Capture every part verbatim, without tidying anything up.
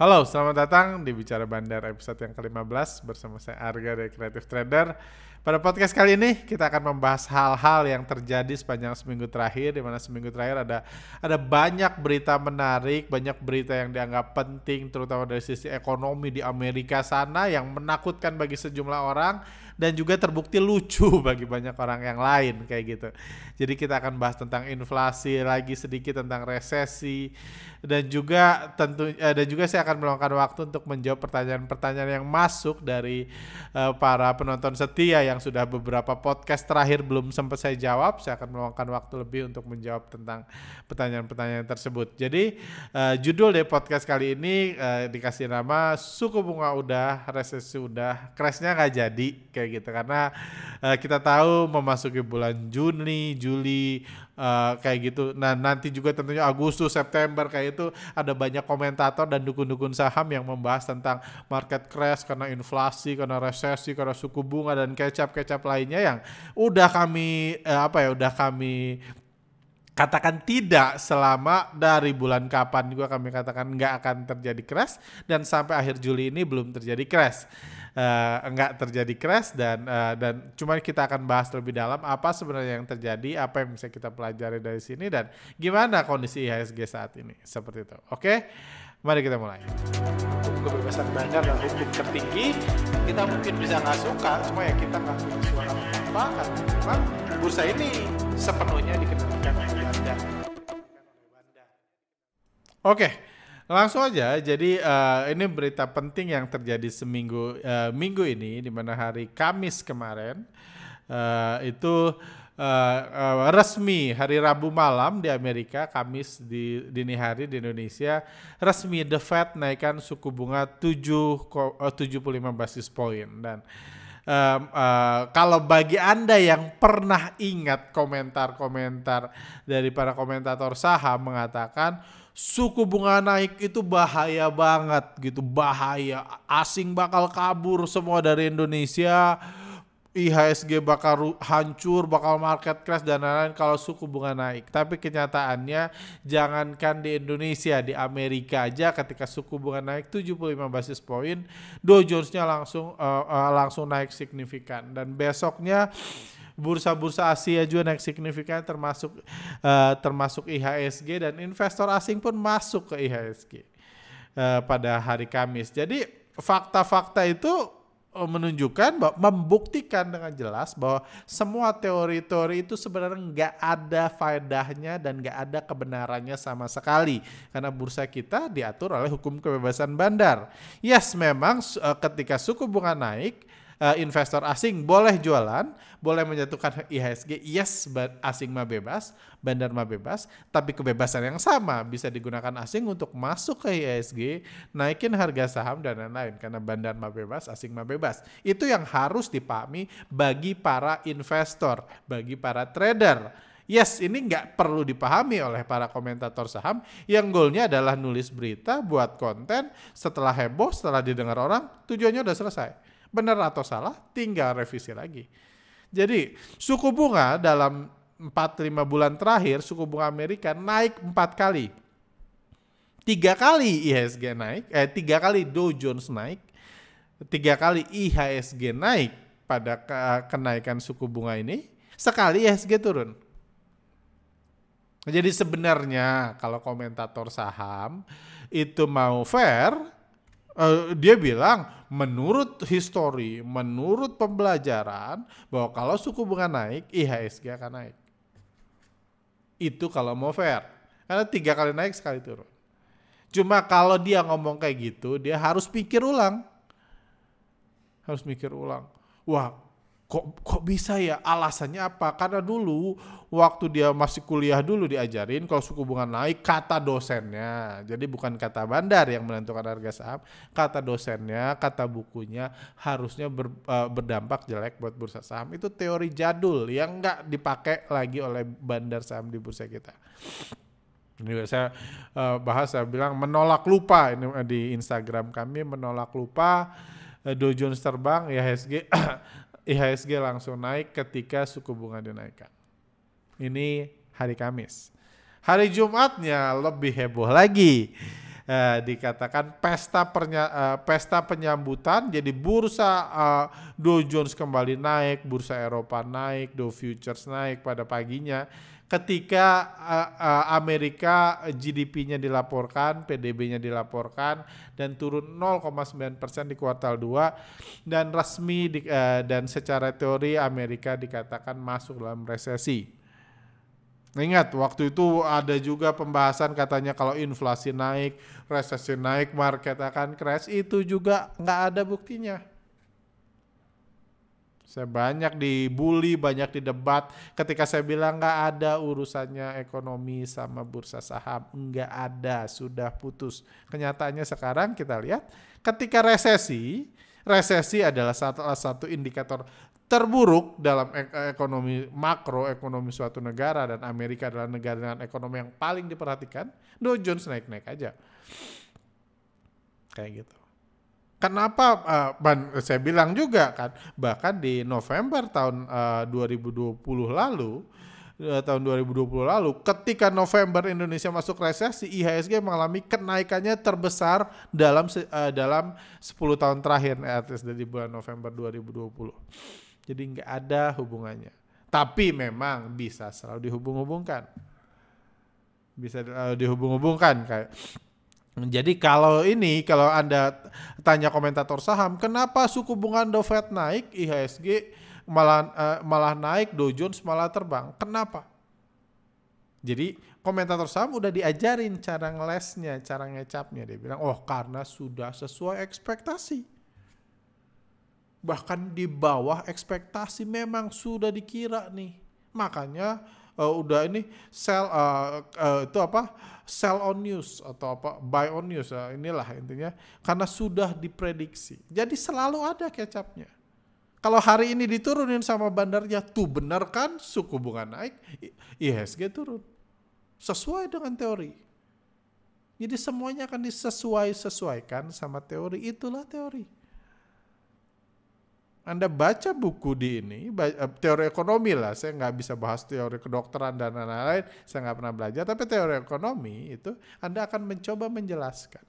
Halo, selamat datang di Bicara Bandar episode yang kelima belas bersama saya Arga dari Creative Trader. Pada podcast kali ini kita akan membahas hal-hal yang terjadi sepanjang seminggu terakhir, di mana seminggu terakhir ada ada banyak berita menarik, banyak berita yang dianggap penting, terutama dari sisi ekonomi di Amerika sana yang menakutkan bagi sejumlah orang dan juga terbukti lucu bagi banyak orang yang lain kayak gitu. Jadi kita akan bahas tentang inflasi, lagi sedikit tentang resesi, dan juga tentu eh, dan juga saya akan meluangkan waktu untuk menjawab pertanyaan-pertanyaan yang masuk dari uh, para penonton setia yang sudah beberapa podcast terakhir belum sempat saya jawab. Saya akan meluangkan waktu lebih untuk menjawab tentang pertanyaan-pertanyaan tersebut. Jadi uh, judul dari podcast kali ini uh, dikasih nama suku bunga udah, resesi udah, crashnya nggak jadi kayak gitu karena uh, kita tahu memasuki bulan Juni, Juli uh, kayak gitu. Nah nanti juga tentunya Agustus, September kayak itu ada banyak komentator dan dukun-dukun saham yang membahas tentang market crash karena inflasi, karena resesi, karena suku bunga dan kecap-kecap lainnya yang udah kami eh, apa ya udah kami katakan tidak selama dari bulan kapan juga kami katakan nggak akan terjadi crash dan sampai akhir Juli ini belum terjadi crash. Uh, enggak terjadi crash dan uh, dan cuma kita akan bahas lebih dalam apa sebenarnya yang terjadi, apa yang bisa kita pelajari dari sini dan gimana kondisi I H S G saat ini seperti itu. Oke, mari kita mulai. Hukum kebebasan bandar dan hukum tertinggi kita mungkin bisa nggak suka, cuma ya kita nggak punya suara apa karena memang bursa ini sepenuhnya dikendalikan oleh bandar. Oke. Langsung aja, jadi uh, ini berita penting yang terjadi seminggu uh, minggu ini, di mana hari Kamis kemarin uh, itu uh, uh, resmi hari Rabu malam di Amerika, Kamis di dini hari di Indonesia, resmi The Fed naikkan suku bunga tujuh, tujuh puluh lima basis point dan Um, uh, kalau bagi Anda yang pernah ingat komentar-komentar dari para komentator saham mengatakan suku bunga naik itu bahaya banget gitu, bahaya, asing bakal kabur semua dari Indonesia, I H S G bakal hancur, bakal market crash dan lain-lain kalau suku bunga naik. Tapi kenyataannya jangankan di Indonesia, di Amerika aja ketika suku bunga naik tujuh puluh lima basis point, Dow Jones-nya langsung uh, uh, langsung naik signifikan dan besoknya bursa-bursa Asia juga naik signifikan termasuk uh, termasuk I H S G dan investor asing pun masuk ke I H S G uh, pada hari Kamis. Jadi fakta-fakta itu menunjukkan bahwa membuktikan dengan jelas bahwa semua teori-teori itu sebenarnya nggak ada faedahnya dan nggak ada kebenarannya sama sekali karena bursa kita diatur oleh hukum kebebasan bandar. Yes, memang uh, ketika suku bunga naik, Uh, investor asing boleh jualan, boleh menjatuhkan I H S G, yes, asing mah bebas, bandar mah bebas, tapi kebebasan yang sama bisa digunakan asing untuk masuk ke I H S G, naikin harga saham dan lain-lain, karena bandar mah bebas, asing mah bebas. Itu yang harus dipahami bagi para investor, bagi para trader. Yes, ini nggak perlu dipahami oleh para komentator saham yang goalnya adalah nulis berita, buat konten, setelah heboh, setelah didengar orang, tujuannya udah selesai. Benar atau salah, tinggal revisi lagi. Jadi suku bunga dalam empat lima bulan terakhir, suku bunga Amerika naik empat kali. Tiga kali I H S G naik, eh tiga kali Dow Jones naik, tiga kali I H S G naik pada ke- kenaikan suku bunga ini, sekali I H S G turun. Jadi sebenarnya kalau komentator saham itu mau fair, Uh, dia bilang menurut histori, menurut pembelajaran bahwa kalau suku bunga naik, I H S G akan naik. Itu kalau mau fair. Karena tiga kali naik, sekali turun. Cuma kalau dia ngomong kayak gitu, dia harus pikir ulang. Harus mikir ulang. Wah, kok kok bisa ya? Alasannya apa? Karena dulu waktu dia masih kuliah dulu diajarin kalau suku bunga naik kata dosennya. Jadi bukan kata bandar yang menentukan harga saham, kata dosennya, kata bukunya harusnya ber, uh, berdampak jelek buat bursa saham. Itu teori jadul yang enggak dipakai lagi oleh bandar saham di bursa kita. Ini saya uh, bahas, saya bilang menolak lupa ini di Instagram kami, menolak lupa uh, Dow Jones terbang, I H S G I H S G langsung naik ketika suku bunga dinaikkan. Ini hari Kamis. Hari Jumatnya lebih heboh lagi. uh, dikatakan pesta pernya, uh, pesta penyambutan. Jadi bursa uh, Dow Jones kembali naik, bursa Eropa naik, Dow Futures naik pada paginya. Ketika uh, uh, Amerika G D P-nya dilaporkan, P D B-nya dilaporkan dan turun nol koma sembilan persen di kuartal dua dan resmi di, uh, dan secara teori Amerika dikatakan masuk dalam resesi. Ingat waktu itu ada juga pembahasan katanya kalau inflasi naik, resesi naik, market akan crash, itu juga nggak ada buktinya. Saya banyak dibully, banyak didebat ketika saya bilang nggak ada urusannya ekonomi sama bursa saham. Nggak ada, sudah putus. Kenyataannya sekarang kita lihat ketika resesi, resesi adalah salah satu indikator terburuk dalam ekonomi makro, ekonomi suatu negara, dan Amerika adalah negara dengan ekonomi yang paling diperhatikan. Dow Jones naik-naik aja. Kayak gitu. Kenapa uh, ban, saya bilang juga kan, bahkan di November tahun uh, dua ribu dua puluh lalu, uh, tahun dua ribu dua puluh lalu, ketika November Indonesia masuk resesi, I H S G mengalami kenaikannya terbesar dalam uh, dalam sepuluh tahun terakhir, atas dari bulan November dua ribu dua puluh. Jadi nggak ada hubungannya. Tapi memang bisa selalu dihubung-hubungkan, bisa uh, dihubung-hubungkan kayak. Jadi kalau ini, kalau Anda tanya komentator saham, kenapa suku bunga The Fed naik, I H S G malah uh, malah naik, Dow Jones malah terbang? Kenapa? Jadi komentator saham udah diajarin cara ngelesnya, cara ngecapnya. Dia bilang, oh karena sudah sesuai ekspektasi. Bahkan di bawah ekspektasi memang sudah dikira nih. Makanya uh, udah ini sell uh, uh, itu apa? Sell on news atau apa buy on news, uh, inilah intinya, karena sudah diprediksi. Jadi selalu ada kecapnya. Kalau hari ini diturunin sama bandarnya, tuh benar kan suku bunga naik, I H S G turun. Sesuai dengan teori. Jadi semuanya akan disesuai-sesuaikan sama teori, itulah teori. Anda baca buku di ini, teori ekonomi lah, saya nggak bisa bahas teori kedokteran dan lain-lain, saya nggak pernah belajar, tapi teori ekonomi itu Anda akan mencoba menjelaskan.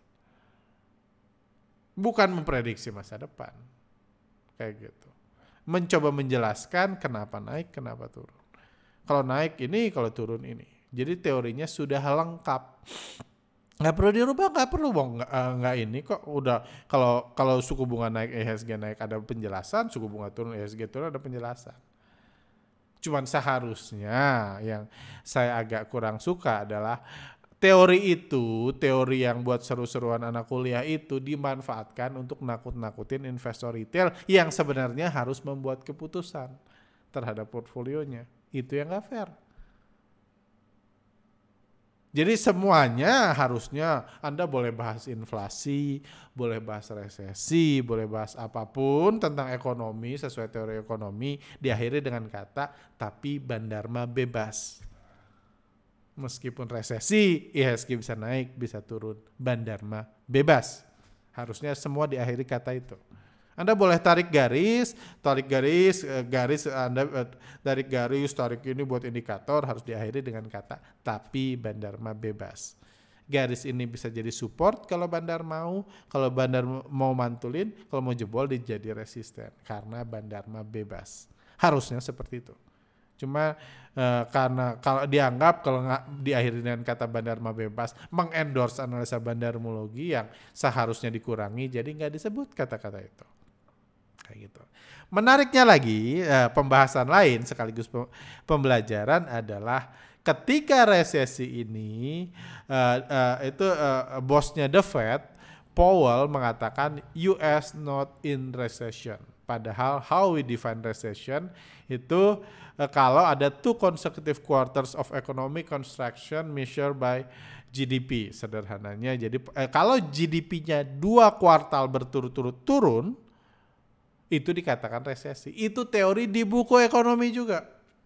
Bukan memprediksi masa depan, kayak gitu. Mencoba menjelaskan kenapa naik, kenapa turun. Kalau naik ini, kalau turun ini. Jadi teorinya sudah lengkap. Nggak perlu dirubah, nggak perlu bang, nggak, uh, nggak ini kok udah. Kalau kalau suku bunga naik, I H S G naik ada penjelasan, suku bunga turun, I H S G turun ada penjelasan. Cuman seharusnya yang saya agak kurang suka adalah teori itu, teori yang buat seru-seruan anak kuliah itu dimanfaatkan untuk nakut-nakutin investor retail yang sebenarnya harus membuat keputusan terhadap portfolionya. Itu yang nggak fair. Jadi semuanya harusnya Anda boleh bahas inflasi, boleh bahas resesi, boleh bahas apapun tentang ekonomi sesuai teori ekonomi, diakhiri dengan kata tapi Bandarma bebas. Meskipun resesi, I H S G bisa naik, bisa turun, Bandarma bebas. Harusnya semua diakhiri kata itu. Anda boleh tarik garis, tarik garis, garis Anda tarik garis, tarik ini buat indikator, harus diakhiri dengan kata tapi Bandarma bebas. Garis ini bisa jadi support kalau Bandar mau, kalau Bandar mau mantulin, kalau mau jebol dia jadi resisten karena Bandarma bebas. Harusnya seperti itu. Cuma uh, karena kalau dianggap kalau nggak diakhiri dengan kata Bandarma bebas, mengendorse analisa bandarmologi yang seharusnya dikurangi, jadi nggak disebut kata-kata itu. Kayak gitu. Menariknya lagi, eh, pembahasan lain sekaligus pembelajaran adalah ketika resesi ini eh, eh, itu eh, bosnya The Fed, Powell mengatakan U S not in recession. Padahal how we define recession itu eh, kalau ada two consecutive quarters of economic contraction measured by G D P sederhananya. Jadi eh, kalau G D P-nya dua kuartal berturut-turut turun, itu dikatakan resesi. Itu teori di buku ekonomi juga.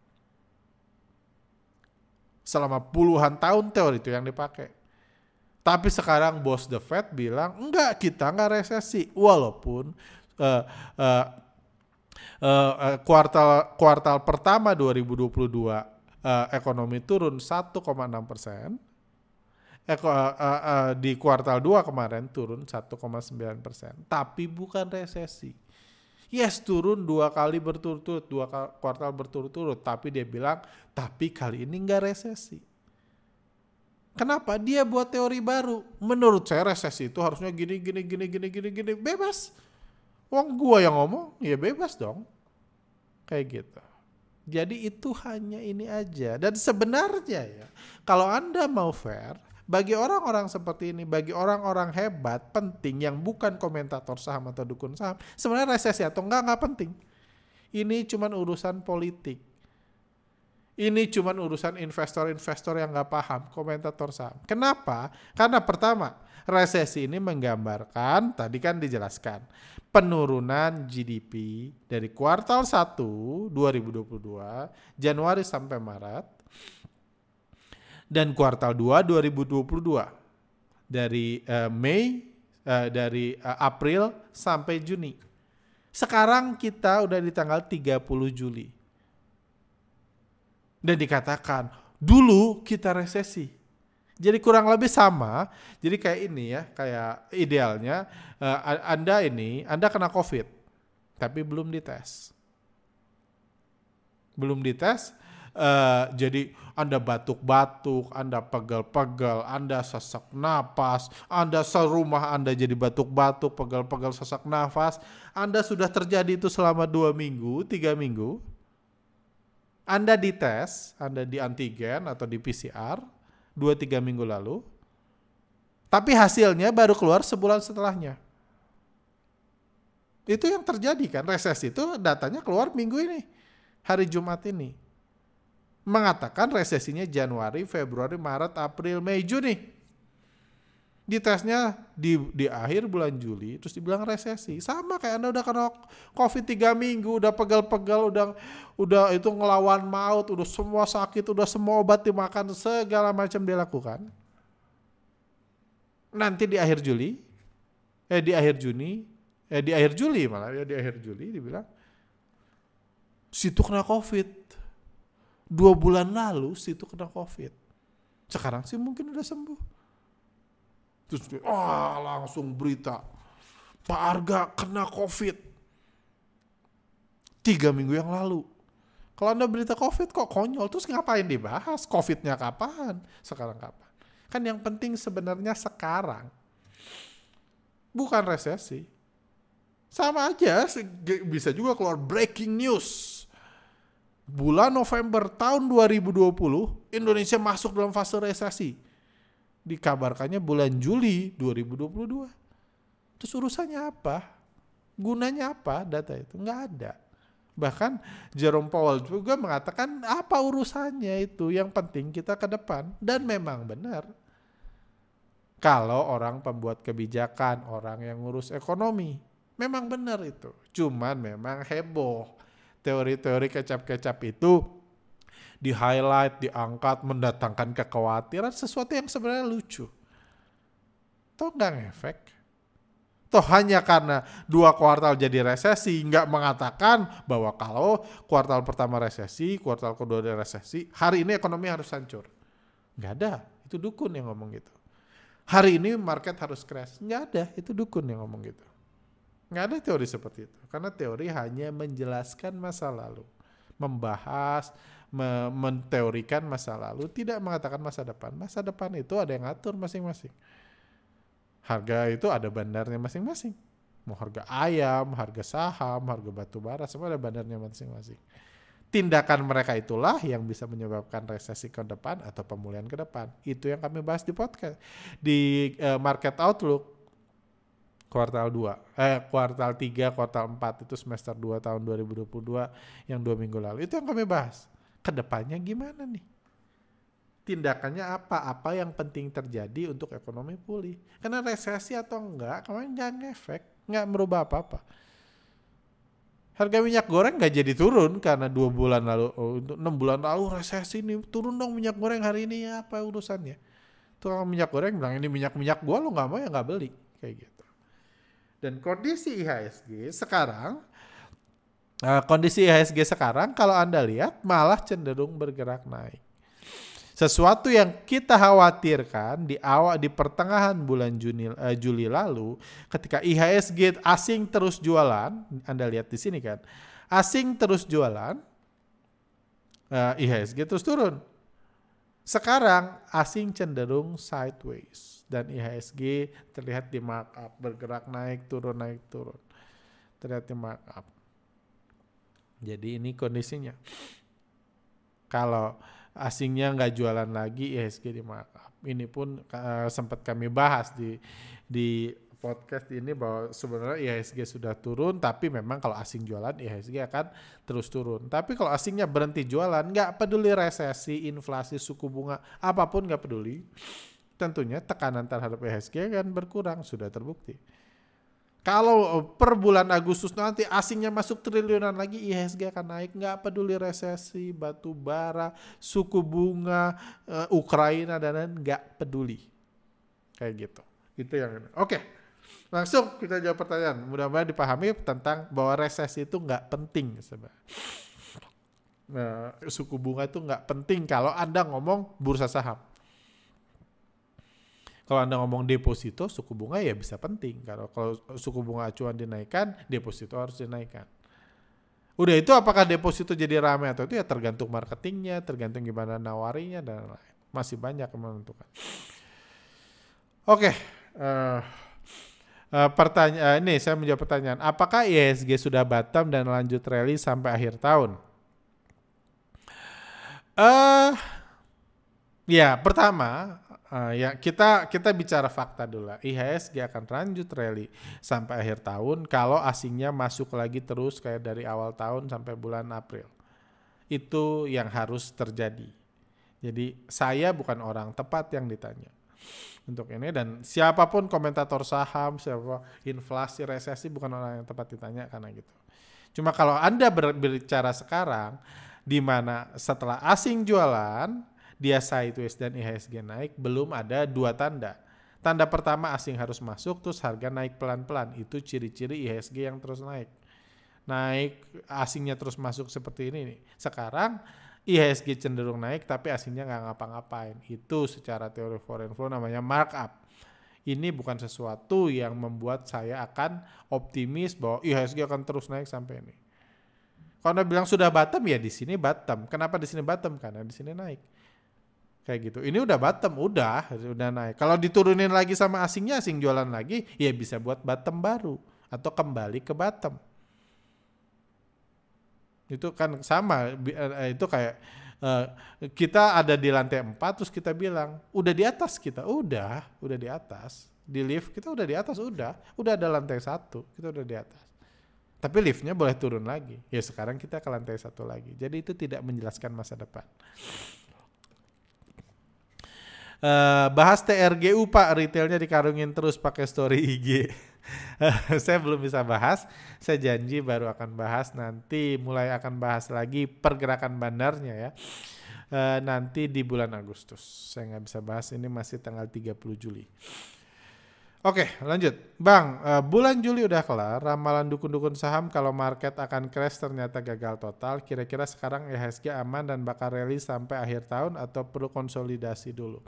Selama puluhan tahun teori itu yang dipakai. Tapi sekarang bos The Fed bilang, enggak, kita enggak resesi. Walaupun uh, uh, uh, uh, kuartal kuartal pertama dua ribu dua puluh dua uh, ekonomi turun satu koma enam persen. Eh, ko- eh, eh, eh, di kuartal dua kemarin turun satu koma sembilan persen. Tapi bukan resesi. Yes, turun dua kali berturut-turut, dua ka- kuartal berturut-turut. Tapi dia bilang, tapi kali ini nggak resesi. Kenapa? Dia buat teori baru. Menurut saya resesi itu harusnya gini, gini, gini, gini, gini, gini. Bebas. Wong gua yang ngomong, ya bebas dong. Kayak gitu. Jadi itu hanya ini aja. Dan sebenarnya ya, kalau Anda mau fair, bagi orang-orang seperti ini, bagi orang-orang hebat, penting yang bukan komentator saham atau dukun saham, sebenarnya resesi atau enggak, enggak penting. Ini cuman urusan politik. Ini cuman urusan investor-investor yang nggak paham, komentator saham. Kenapa? Karena pertama, resesi ini menggambarkan, tadi kan dijelaskan, penurunan G D P dari kuartal satu dua ribu dua puluh dua, Januari sampai Maret, dan kuartal dua dua ribu dua puluh dua, dari uh, Mei, uh, dari uh, April sampai Juni. Sekarang kita udah di tanggal tiga puluh Juli. Dan dikatakan, dulu kita resesi. Jadi kurang lebih sama. Jadi kayak ini ya, kayak idealnya uh, Anda ini, Anda kena COVID, tapi belum dites. Belum dites, uh, jadi Anda batuk-batuk, Anda pegal-pegal, Anda sesak napas, Anda serumah Anda jadi batuk-batuk, pegal-pegal, sesak nafas. Anda sudah terjadi itu selama dua minggu, tiga minggu. Anda dites, Anda di antigen atau di P C R dua tiga minggu lalu, tapi hasilnya baru keluar sebulan setelahnya. Itu yang terjadi kan, resesi itu datanya keluar minggu ini, hari Jumat ini. Mengatakan resesinya Januari, Februari, Maret, April, Mei, Juni. Ditesnya di, di akhir bulan Juli, terus dibilang resesi. Sama kayak Anda udah kena COVID tiga minggu, udah pegal-pegal, udah udah itu ngelawan maut, udah semua sakit, udah semua obat dimakan, segala macam dilakukan. Nanti di akhir Juli, eh di akhir Juni, eh di akhir Juli malah ya di akhir Juli dibilang, situ kena COVID. Dua bulan lalu situ kena COVID. Sekarang sih mungkin udah sembuh. Terus ah langsung berita, Pak Arga kena COVID tiga minggu yang lalu. Kalau Anda berita COVID kok konyol, terus ngapain dibahas? COVID-nya kapan? Sekarang kapan? Kan yang penting sebenarnya sekarang. Bukan resesi. Sama aja, bisa juga keluar breaking news. Bulan November tahun dua ribu dua puluh, Indonesia masuk dalam fase resesi. Dikabarkannya bulan Juli dua ribu dua puluh dua. Terus urusannya apa? Gunanya apa data itu? Nggak ada. Bahkan Jerome Powell juga mengatakan apa urusannya itu, yang penting kita ke depan. Dan memang benar. Kalau orang pembuat kebijakan, orang yang ngurus ekonomi, memang benar itu. Cuman memang heboh. Teori-teori kecap-kecap itu di-highlight, diangkat, mendatangkan kekhawatiran, sesuatu yang sebenarnya lucu. Toh nggak ngefek. Toh hanya karena dua kuartal jadi resesi, nggak mengatakan bahwa kalau kuartal pertama resesi, kuartal kedua ada resesi, hari ini ekonomi harus hancur. Nggak ada, itu dukun yang ngomong gitu. Hari ini market harus crash, nggak ada, itu dukun yang ngomong gitu. Nggak ada teori seperti itu, karena teori hanya menjelaskan masa lalu, membahas, me- menteorikan masa lalu, tidak mengatakan masa depan. Masa depan itu ada yang ngatur masing-masing. Harga itu ada bandarnya masing-masing. Mau harga ayam, harga saham, harga batu bara, semua ada bandarnya masing-masing. Tindakan mereka itulah yang bisa menyebabkan resesi ke depan atau pemulihan ke depan. Itu yang kami bahas di podcast, di uh, Market Outlook. Kuartal dua, eh kuartal tiga, kuartal empat itu semester dua tahun dua ribu dua puluh dua yang dua minggu lalu. Itu yang kami bahas. Kedepannya gimana nih? Tindakannya apa? Apa yang penting terjadi untuk ekonomi pulih? Karena resesi atau enggak, kemarin nggak ngefek, nggak merubah apa-apa. Harga minyak goreng nggak jadi turun karena dua bulan lalu, oh, untuk enam bulan lalu resesi nih, turun dong minyak goreng hari ini, ya apa urusannya? Tukang minyak goreng bilang ini minyak-minyak gua, lo nggak mau ya nggak beli, kayak gitu. Dan kondisi I H S G sekarang, uh, kondisi I H S G sekarang kalau Anda lihat malah cenderung bergerak naik. Sesuatu yang kita khawatirkan di awal di pertengahan bulan Juni, uh, Juli lalu, ketika I H S G asing terus jualan, Anda lihat di sini kan, asing terus jualan, uh, I H S G terus turun. Sekarang asing cenderung sideways dan I H S G terlihat di markup, bergerak naik turun naik turun, terlihat di markup. Jadi ini kondisinya. Kalau asingnya nggak jualan lagi, I H S G di markup. Ini pun uh, sempat kami bahas di di podcast ini bahwa sebenarnya I H S G sudah turun, tapi memang kalau asing jualan I H S G akan terus turun. Tapi kalau asingnya berhenti jualan, nggak peduli resesi, inflasi, suku bunga, apapun nggak peduli. Tentunya tekanan terhadap I H S G akan berkurang, sudah terbukti. Kalau per bulan Agustus nanti asingnya masuk triliunan lagi, I H S G akan naik, nggak peduli resesi, batu bara, suku bunga, uh, Ukraina dan lain, nggak peduli. Kayak gitu. Itu yang ini. Oke, langsung kita jawab pertanyaan. Mudah-mudahan dipahami tentang bahwa resesi itu nggak penting sebenarnya. Nah, suku bunga itu nggak penting kalau Anda ngomong bursa saham. Kalau Anda ngomong deposito, suku bunga ya bisa penting. Kalau kalau suku bunga acuan dinaikkan, deposito harus dinaikkan. Udah itu apakah deposito jadi ramai atau itu ya tergantung marketingnya, tergantung gimana nawarinya dan lain. Masih banyak yang menentukan. Oke, uh, uh, pertanyaan ini saya menjawab pertanyaan. Apakah I H S G sudah bottom dan lanjut rally sampai akhir tahun? Uh, ya pertama. Uh, ya kita kita bicara fakta dulu. I H S G akan lanjut rally sampai akhir tahun kalau asingnya masuk lagi terus kayak dari awal tahun sampai bulan April. Itu yang harus terjadi. Jadi saya bukan orang tepat yang ditanya untuk ini, dan siapapun komentator saham, siapa inflasi, resesi bukan orang yang tepat ditanya karena gitu. Cuma kalau Anda berbicara sekarang di mana setelah asing jualan dia sideways dan I H S G naik, belum ada dua tanda. Tanda pertama asing harus masuk, terus harga naik pelan-pelan. Itu ciri-ciri I H S G yang terus naik. Naik, asingnya terus masuk seperti ini nih. Sekarang I H S G cenderung naik, tapi asingnya nggak ngapa-ngapain. Itu secara teori foreign flow namanya markup. Ini bukan sesuatu yang membuat saya akan optimis bahwa I H S G akan terus naik sampai ini. Kalau Anda bilang sudah bottom, ya di sini bottom. Kenapa di sini bottom? Karena di sini naik. Kayak gitu. Ini udah bottom, udah, udah naik. Kalau diturunin lagi sama asingnya, asing jualan lagi, ya bisa buat bottom baru atau kembali ke bottom. Itu kan sama, itu kayak uh, kita ada di lantai empat terus kita bilang, udah di atas kita, udah, udah di atas. Di lift kita udah di atas, udah, udah ada lantai satu, kita udah di atas. Tapi liftnya boleh turun lagi. Ya sekarang kita ke lantai satu lagi. Jadi itu tidak menjelaskan masa depan. Uh, bahas T R G U Pak, retailnya dikarungin terus pakai story I G. Saya belum bisa bahas, saya janji baru akan bahas nanti, mulai akan bahas lagi pergerakan bandarnya ya. Uh, nanti di bulan Agustus. Saya nggak bisa bahas, ini masih tanggal tiga puluh Juli. Oke, lanjut. Bang, uh, bulan Juli udah kelar, ramalan dukun-dukun saham kalau market akan crash ternyata gagal total. Kira-kira sekarang I H S G aman dan bakal rally sampai akhir tahun atau perlu konsolidasi dulu?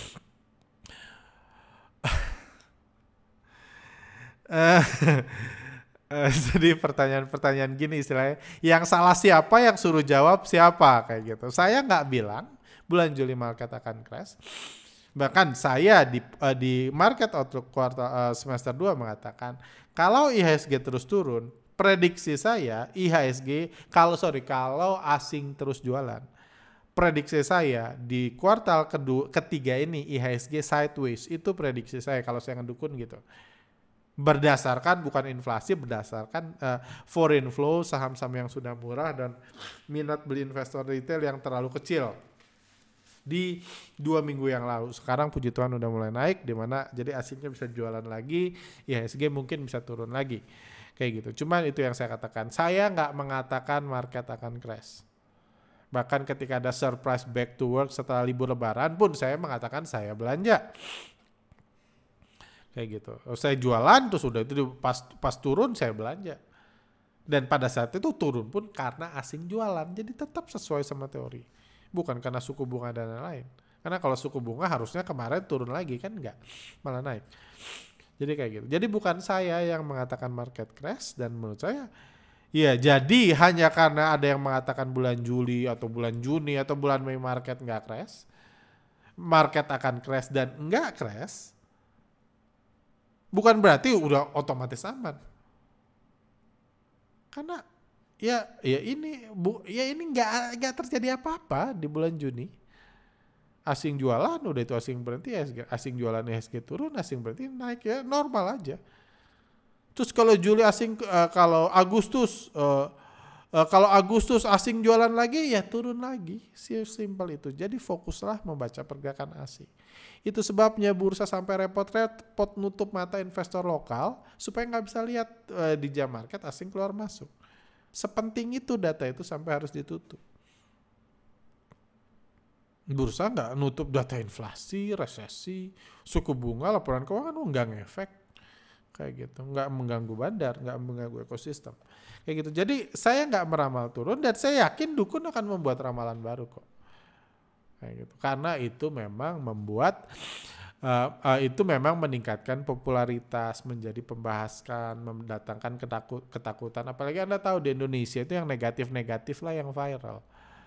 uh, uh, jadi pertanyaan-pertanyaan gini istilahnya, yang salah siapa, yang suruh jawab siapa, kayak gitu. Saya nggak bilang bulan Juli market akan crash. Bahkan saya di uh, di market outlook kuartal uh, semester dua mengatakan kalau I H S G terus turun, prediksi saya I H S G kalau sorry kalau asing terus jualan, prediksi saya di kuartal kedua ketiga ini I H S G sideways, itu prediksi saya kalau saya ngedukun gitu. Berdasarkan bukan inflasi, berdasarkan uh, foreign flow, saham-saham yang sudah murah dan minat beli investor retail yang terlalu kecil di dua minggu yang lalu. Sekarang puji Tuhan udah mulai naik, di mana jadi asingnya bisa jualan lagi, I H S G mungkin bisa turun lagi, kayak gitu. Cuman itu yang saya katakan, saya nggak mengatakan market akan crash. Bahkan ketika ada surprise back to work setelah libur lebaran pun saya mengatakan saya belanja, kayak gitu. Saya jualan terus udah itu pas pas turun saya belanja. Dan pada saat itu turun pun karena asing jualan, jadi tetap sesuai sama teori. Bukan karena suku bunga dan lain-lain. Karena kalau suku bunga harusnya kemarin turun lagi kan enggak, malah naik. Jadi kayak gitu. Jadi bukan saya yang mengatakan market crash, dan menurut saya ya jadi hanya karena ada yang mengatakan bulan Juli atau bulan Juni atau bulan Mei market nggak crash, market akan crash dan nggak crash, bukan berarti udah otomatis aman. Karena ya ya ini bu ya ini nggak nggak terjadi apa-apa di bulan Juni. Asing jualan udah itu asing berhenti, asing jualan I H S G turun, asing berhenti naik, ya normal aja. Terus kalau Juli asing uh, kalau Agustus uh, uh, kalau Agustus asing jualan lagi ya turun lagi, simpel itu. Jadi fokuslah membaca pergerakan asing. Itu sebabnya bursa sampai repot-repot nutup mata investor lokal supaya nggak bisa lihat uh, di jam market asing keluar masuk. Sepenting itu data itu sampai harus ditutup. Bursa nggak nutup data inflasi, resesi, suku bunga, laporan keuangan, oh, nggak ngefek. Kayak gitu, nggak mengganggu bandar, nggak mengganggu ekosistem. Kayak gitu. Jadi saya nggak meramal turun, dan saya yakin dukun akan membuat ramalan baru kok. Kayak gitu. Karena itu memang membuat uh, uh, itu memang meningkatkan popularitas, menjadi pembahasan, mendatangkan ketakut, ketakutan. Apalagi Anda tahu di Indonesia itu yang negatif-negatif lah yang viral.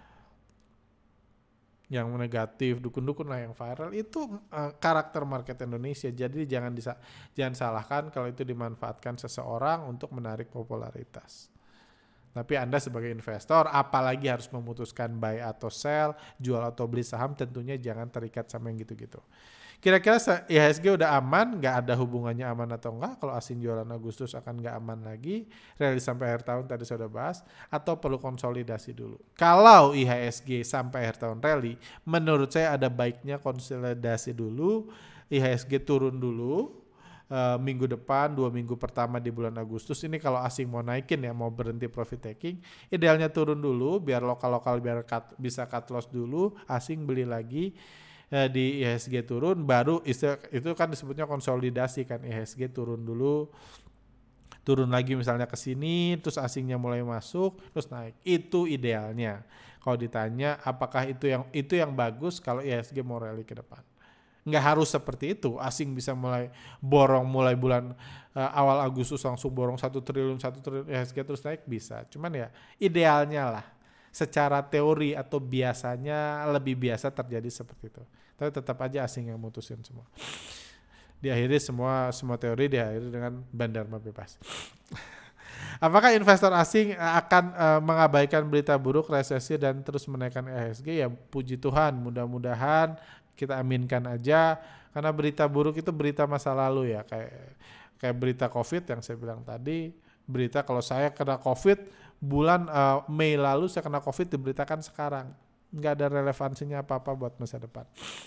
Yang negatif, dukun-dukun lah yang viral, itu uh, karakter market Indonesia. Jadi jangan disa- jangan salahkan kalau itu dimanfaatkan seseorang untuk menarik popularitas. Tapi Anda sebagai investor, apalagi harus memutuskan buy atau sell, jual atau beli saham, tentunya jangan terikat sama yang gitu-gitu. Kira-kira I H S G udah aman, nggak ada hubungannya aman atau enggak? Kalau asing jualan Agustus akan nggak aman lagi, rally sampai akhir tahun tadi saya udah bahas, atau perlu konsolidasi dulu? Kalau I H S G sampai akhir tahun rally, menurut saya ada baiknya konsolidasi dulu, I H S G turun dulu, uh, minggu depan, dua minggu pertama di bulan Agustus, ini kalau asing mau naikin ya, mau berhenti profit taking, idealnya turun dulu, biar lokal-lokal biar cut, bisa cut loss dulu, asing beli lagi, di I H S G turun, baru itu kan disebutnya konsolidasi kan, I H S G turun dulu, turun lagi misalnya ke sini, terus asingnya mulai masuk, terus naik. Itu idealnya. Kalau ditanya apakah itu yang itu yang bagus kalau I H S G mau rally ke depan. Nggak harus seperti itu, asing bisa mulai borong mulai bulan uh, awal Agustus langsung borong satu triliun, satu triliun I H S G terus naik bisa. Cuman ya idealnya lah. Secara teori atau biasanya lebih biasa terjadi seperti itu. Tapi tetap aja asing yang mutusin semua. Diakhiri semua semua teori diakhiri dengan Bandarma bebas. Apakah investor asing akan uh, mengabaikan berita buruk, resesi, dan terus menaikkan I H S G? Ya puji Tuhan, mudah-mudahan kita aminkan aja. Karena berita buruk itu berita masa lalu ya. Kayak kayak berita COVID yang saya bilang tadi. Berita kalau saya kena COVID bulan uh, Mei lalu, saya kena COVID diberitakan sekarang. Nggak ada relevansinya apa-apa buat masa depan.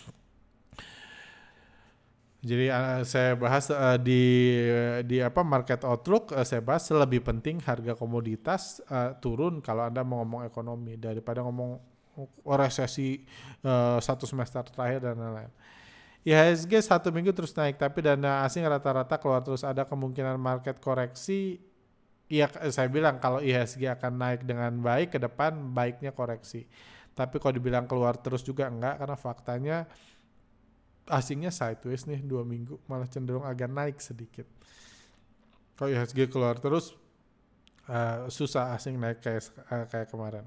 Jadi uh, saya bahas uh, di di apa market outlook, uh, saya bahas lebih penting harga komoditas uh, turun kalau Anda mau ngomong ekonomi daripada ngomong resesi uh, satu semester terakhir dan lain-lain. I H S G satu minggu terus naik, tapi dana asing rata-rata keluar terus, ada kemungkinan market koreksi. Iya, saya bilang kalau I H S G akan naik dengan baik ke depan, baiknya koreksi. Tapi kalau dibilang keluar terus juga enggak, karena faktanya asingnya sideways nih dua minggu, malah cenderung agak naik sedikit. Kalau I H S G keluar terus, uh, susah asing naik kayak uh, kayak kemarin.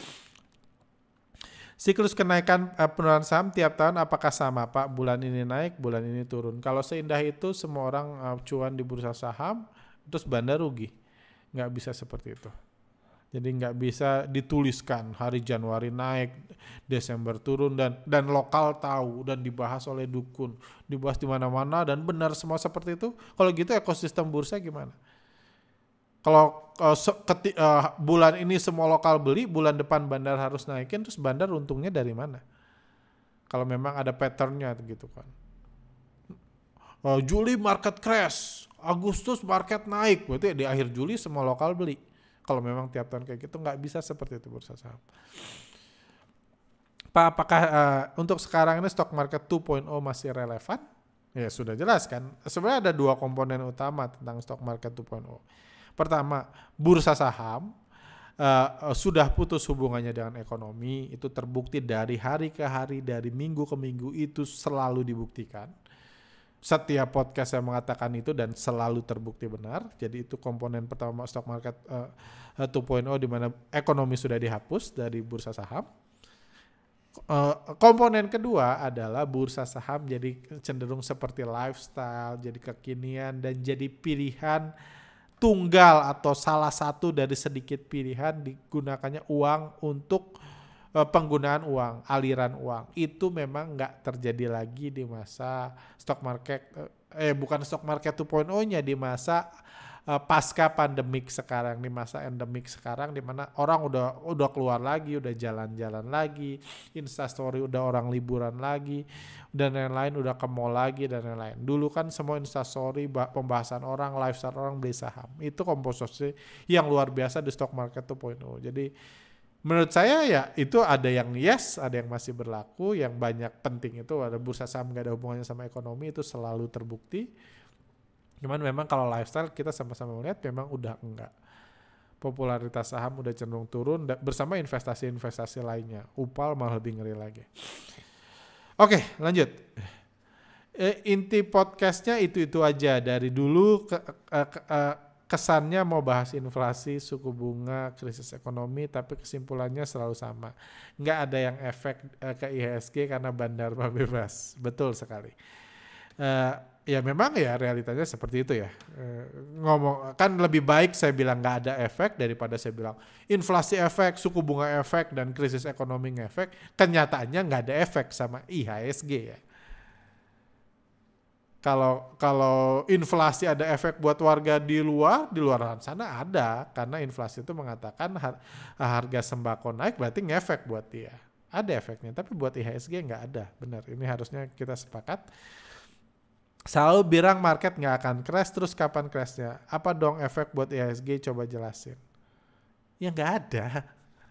Siklus kenaikan uh, penurunan saham tiap tahun apakah sama Pak? Bulan ini naik, bulan ini turun. Kalau seindah itu semua orang uh, cuan di bursa saham, terus bandar rugi. Nggak bisa seperti itu. Jadi nggak bisa dituliskan hari Januari naik, Desember turun, dan dan lokal tahu dan dibahas oleh dukun, dibahas di mana-mana dan benar semua seperti itu. Kalau gitu ekosistem bursa gimana? Kalau uh, se- keti- uh, bulan ini semua lokal beli, bulan depan bandar harus naikin, terus bandar untungnya dari mana? Kalau memang ada patternnya gitu kan. Uh, Juli market crash, Agustus market naik, berarti di akhir Juli semua lokal beli. Kalau memang tiap tahun kayak gitu, nggak bisa seperti itu bursa saham. Pak, apakah uh, untuk sekarang ini stock market dua titik nol masih relevan? Ya sudah jelas kan. Sebenarnya ada dua komponen utama tentang stock market dua titik nol. Pertama, bursa saham uh, sudah putus hubungannya dengan ekonomi, itu terbukti dari hari ke hari, dari minggu ke minggu, itu selalu dibuktikan. Setiap podcast saya mengatakan itu dan selalu terbukti benar. Jadi itu komponen pertama stock market uh, dua titik nol di mana ekonomi sudah dihapus dari bursa saham. Uh, komponen kedua adalah bursa saham jadi cenderung seperti lifestyle, jadi kekinian dan jadi pilihan tunggal atau salah satu dari sedikit pilihan digunakannya uang untuk penggunaan uang, aliran uang. Itu memang nggak terjadi lagi di masa stock market, eh bukan stock market dua titik nol-nya, di masa uh, pasca pandemik sekarang, di masa endemik sekarang, di mana orang udah udah keluar lagi, udah jalan-jalan lagi, Instastory udah orang liburan lagi, dan lain-lain, udah ke mall lagi dan lain-lain. Dulu kan semua Instastory pembahasan orang, lifestyle orang beli saham. Itu komposisi yang luar biasa di stock market dua titik nol. Jadi menurut saya ya itu ada yang yes, ada yang masih berlaku, yang banyak penting itu ada bursa saham gak ada hubungannya sama ekonomi, itu selalu terbukti. Cuman memang kalau lifestyle kita sama-sama melihat memang udah enggak. Popularitas saham udah cenderung turun bersama investasi-investasi lainnya. Upal malah lebih ngeri lagi. Oke, lanjut. E, inti podcastnya itu-itu aja. Dari dulu ke, ke, ke, kesannya mau bahas inflasi, suku bunga, krisis ekonomi, tapi kesimpulannya selalu sama. Nggak ada yang efek uh, ke I H S G karena bandar bebas. Betul sekali. Uh, ya memang ya realitanya seperti itu ya. Uh, ngomong kan lebih baik saya bilang nggak ada efek daripada saya bilang inflasi efek, suku bunga efek, dan krisis ekonomi efek. Kenyataannya nggak ada efek sama I H S G ya. Kalau kalau inflasi ada efek buat warga di luar, di luar sana ada, karena inflasi itu mengatakan har, harga sembako naik berarti ngefek buat dia. Ada efeknya, tapi buat I H S G nggak ada. Benar, ini harusnya kita sepakat. Selalu bilang market nggak akan crash, terus kapan crashnya? Apa dong efek buat I H S G? Coba jelasin. Ya nggak ada.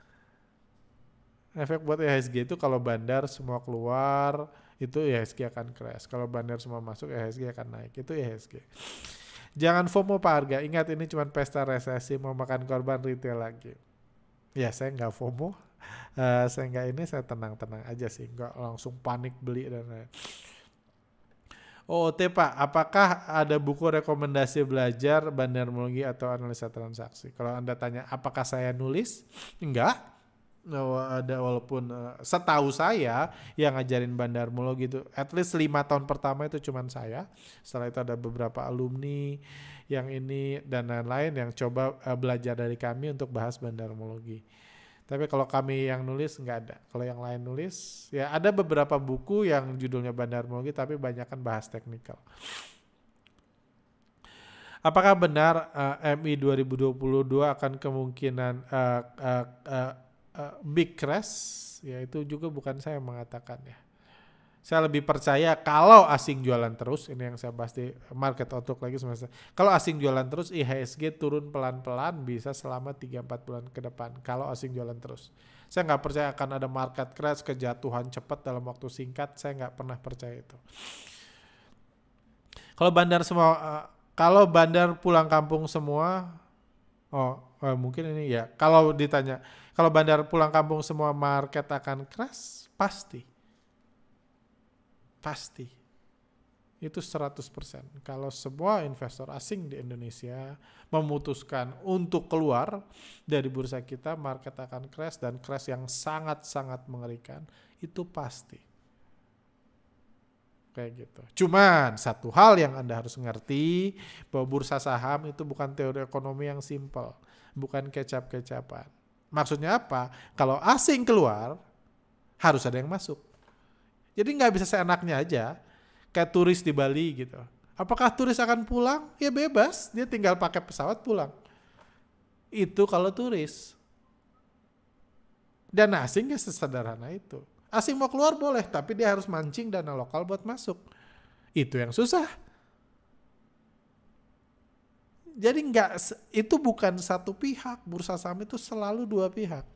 Efek buat I H S G itu kalau bandar semua keluar, itu I H S G akan crash. Kalau bandar semua masuk, I H S G akan naik. Itu I H S G. Jangan FOMO Pak Arga. Ingat ini cuma pesta resesi, mau makan korban retail lagi. Ya saya nggak FOMO. Uh, saya nggak ini, saya tenang-tenang aja sih. Nggak langsung panik beli dan lain. O O T Pak, apakah ada buku rekomendasi belajar bandarmologi atau analisa transaksi? Kalau Anda tanya apakah saya nulis? Enggak. No, ada walaupun uh, setahu saya yang ngajarin bandarmologi itu at least lima tahun pertama itu cuman saya. Setelah itu ada beberapa alumni yang ini dan lain-lain yang coba uh, belajar dari kami untuk bahas bandarmologi. Tapi kalau kami yang nulis nggak ada. Kalau yang lain nulis ya ada beberapa buku yang judulnya bandarmologi tapi banyak kan bahas teknikal. Apakah benar uh, M I dua ribu dua puluh dua akan kemungkinan uh, uh, uh, Uh, big crash? Ya itu juga bukan saya yang mengatakan ya. Saya lebih percaya kalau asing jualan terus, ini yang saya bahas di market outlook lagi semester. Kalau asing jualan terus, I H S G turun pelan-pelan bisa selama tiga sampai empat bulan ke depan. Kalau asing jualan terus. Saya nggak percaya akan ada market crash, kejatuhan cepat dalam waktu singkat. Saya nggak pernah percaya itu. Kalau bandar semua, uh, kalau bandar pulang kampung semua, oh, oh mungkin ini ya. Kalau ditanya, kalau bandar pulang kampung semua market akan crash? Pasti. Pasti. Itu seratus persen. Kalau semua investor asing di Indonesia memutuskan untuk keluar dari bursa kita, market akan crash dan crash yang sangat-sangat mengerikan. Itu pasti. Kayak gitu. Cuman satu hal yang Anda harus ngerti, bahwa bursa saham itu bukan teori ekonomi yang simpel. Bukan kecap-kecapan. Maksudnya apa? Kalau asing keluar, harus ada yang masuk. Jadi nggak bisa seenaknya aja, kayak turis di Bali gitu. Apakah turis akan pulang? Ya bebas, dia tinggal pakai pesawat pulang. Itu kalau turis. Dan asing ya sesederhana itu. Asing mau keluar boleh, tapi dia harus mancing dana lokal buat masuk. Itu yang susah. Jadi enggak, itu bukan satu pihak, bursa saham itu selalu dua pihak.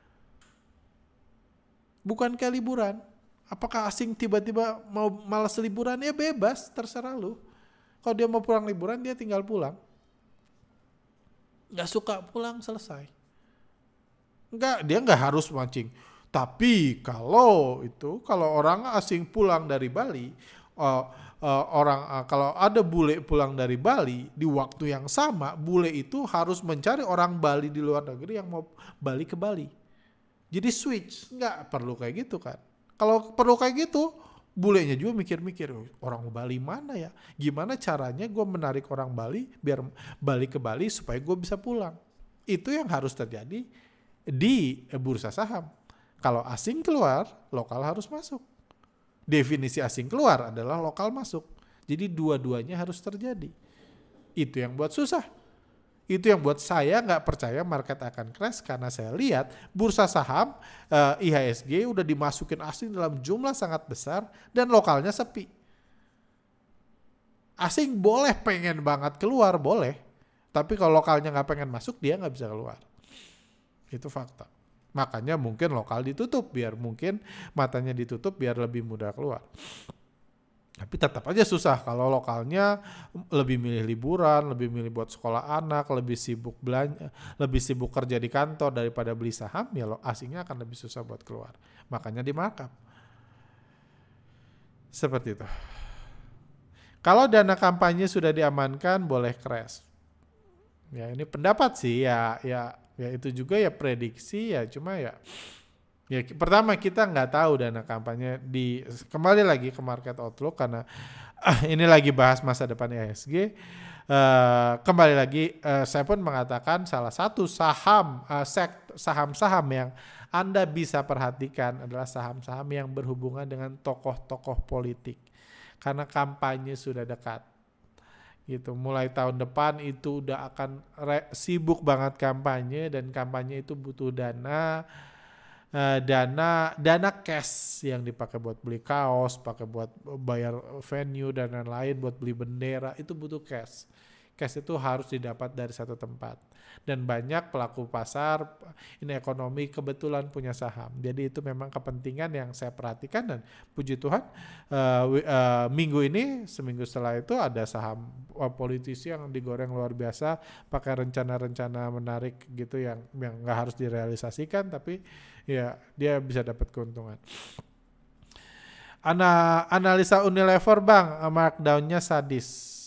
Bukan kayak liburan. Apakah asing tiba-tiba mau malas liburan? Ya bebas, terserah lu. Kalau dia mau pulang liburan, dia tinggal pulang. Nggak suka pulang, selesai. Enggak, dia nggak harus mancing. Tapi kalau itu, kalau orang asing pulang dari Bali, uh, uh, orang uh, kalau ada bule pulang dari Bali di waktu yang sama, bule itu harus mencari orang Bali di luar negeri yang mau balik ke Bali. Jadi switch, nggak perlu kayak gitu kan. Kalau perlu kayak gitu, bulenya juga mikir-mikir, orang Bali mana ya? Gimana caranya gue menarik orang Bali biar balik ke Bali supaya gue bisa pulang. Itu yang harus terjadi di bursa saham. Kalau asing keluar, lokal harus masuk. Definisi asing keluar adalah lokal masuk. Jadi dua-duanya harus terjadi. Itu yang buat susah. Itu yang buat saya nggak percaya market akan crash, karena saya lihat bursa saham uh, I H S G udah dimasukin asing dalam jumlah sangat besar dan lokalnya sepi. Asing boleh pengen banget keluar, boleh. Tapi kalau lokalnya nggak pengen masuk, dia nggak bisa keluar. Itu fakta. Makanya mungkin lokal ditutup, biar mungkin matanya ditutup biar lebih mudah keluar. Tapi tetap aja susah kalau lokalnya lebih milih liburan, lebih milih buat sekolah anak, lebih sibuk belanja, lebih sibuk kerja di kantor daripada beli saham, ya lo asingnya akan lebih susah buat keluar. Makanya di markup. Seperti itu. Kalau dana kampanye sudah diamankan, boleh crash. Ya ini pendapat sih, ya ya ya itu juga ya prediksi ya, cuma ya ya pertama kita nggak tahu dana kampanye di, kembali lagi ke market outlook karena uh, ini lagi bahas masa depan I H S G. Uh, kembali lagi uh, saya pun mengatakan salah satu saham uh, sek, saham-saham yang Anda bisa perhatikan adalah saham-saham yang berhubungan dengan tokoh-tokoh politik karena kampanye sudah dekat. Gitu, mulai tahun depan itu udah akan re- sibuk banget kampanye, dan kampanye itu butuh dana. Uh, dana dana cash yang dipakai buat beli kaos, pakai buat bayar venue dan lain-lain, buat beli bendera, itu butuh cash. Cash itu harus didapat dari satu tempat. Dan banyak pelaku pasar ini ekonomi kebetulan punya saham. Jadi itu memang kepentingan yang saya perhatikan, dan puji Tuhan uh, uh, minggu ini, seminggu setelah itu ada saham uh, politisi yang digoreng luar biasa pakai rencana-rencana menarik gitu yang yang nggak harus direalisasikan, tapi ya dia bisa dapat keuntungan. Ana, analisa Unilever bang, markdown-nya sadis.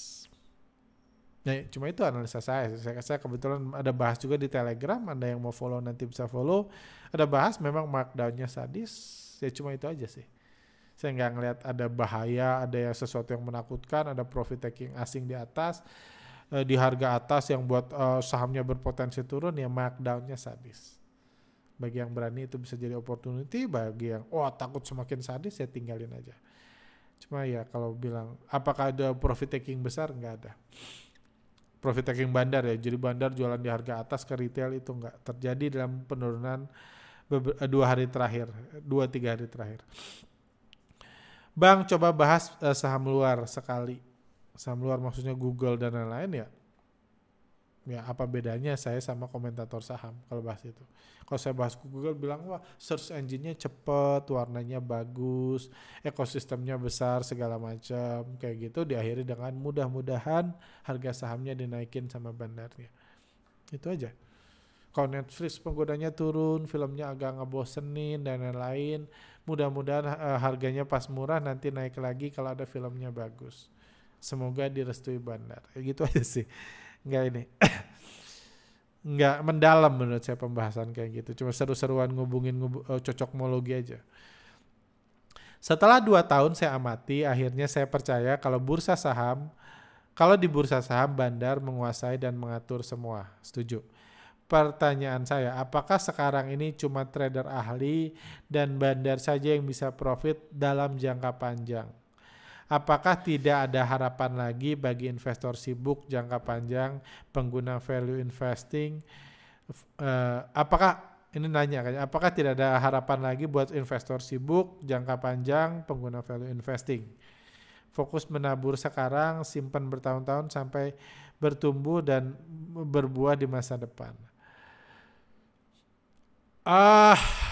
Ya, cuma itu analisa saya. saya. Saya kebetulan ada bahas juga di Telegram, Anda yang mau follow nanti bisa follow. Ada bahas memang markdown-nya sadis, ya cuma itu aja sih. Saya nggak ngelihat ada bahaya, ada yang sesuatu yang menakutkan, ada profit taking asing di atas, eh, di harga atas yang buat eh, sahamnya berpotensi turun, ya markdown-nya sadis. Bagi yang berani itu bisa jadi opportunity, bagi yang wah takut semakin sadis ya tinggalin aja. Cuma ya kalau bilang apakah ada profit taking besar, nggak ada. Profit taking bandar ya, jadi bandar jualan di harga atas ke retail itu nggak terjadi dalam penurunan beber- dua hari terakhir, dua tiga hari terakhir. Bang, coba bahas uh, saham luar sekali. Saham luar maksudnya Google dan lain-lain ya. Ya apa bedanya saya sama komentator saham kalau bahas itu. Kalau saya bahas Google bilang wah search engine-nya cepet, warnanya bagus, ekosistemnya besar segala macam kayak gitu, diakhiri dengan mudah-mudahan harga sahamnya dinaikin sama bandarnya. Itu aja. Kalau Netflix penggunanya turun, filmnya agak ngebosenin dan lain-lain, mudah-mudahan uh, harganya pas murah nanti naik lagi kalau ada filmnya bagus. Semoga direstui bandar. Ya gitu aja sih. Enggak ini enggak mendalam menurut saya pembahasan kayak gitu, cuma seru-seruan ngubungin ngub- uh, cocokmologi aja. Setelah dua tahun saya amati, akhirnya saya percaya kalau bursa saham kalau di bursa saham bandar menguasai dan mengatur semua. Setuju. Pertanyaan saya, apakah sekarang ini cuma trader ahli dan bandar saja yang bisa profit dalam jangka panjang? Apakah tidak ada harapan lagi bagi investor sibuk jangka panjang, pengguna value investing? Uh, apakah ini nanya kayaknya, apakah tidak ada harapan lagi buat investor sibuk jangka panjang, pengguna value investing? Fokus menabur sekarang, simpan bertahun-tahun sampai bertumbuh dan berbuah di masa depan. Ah. Uh,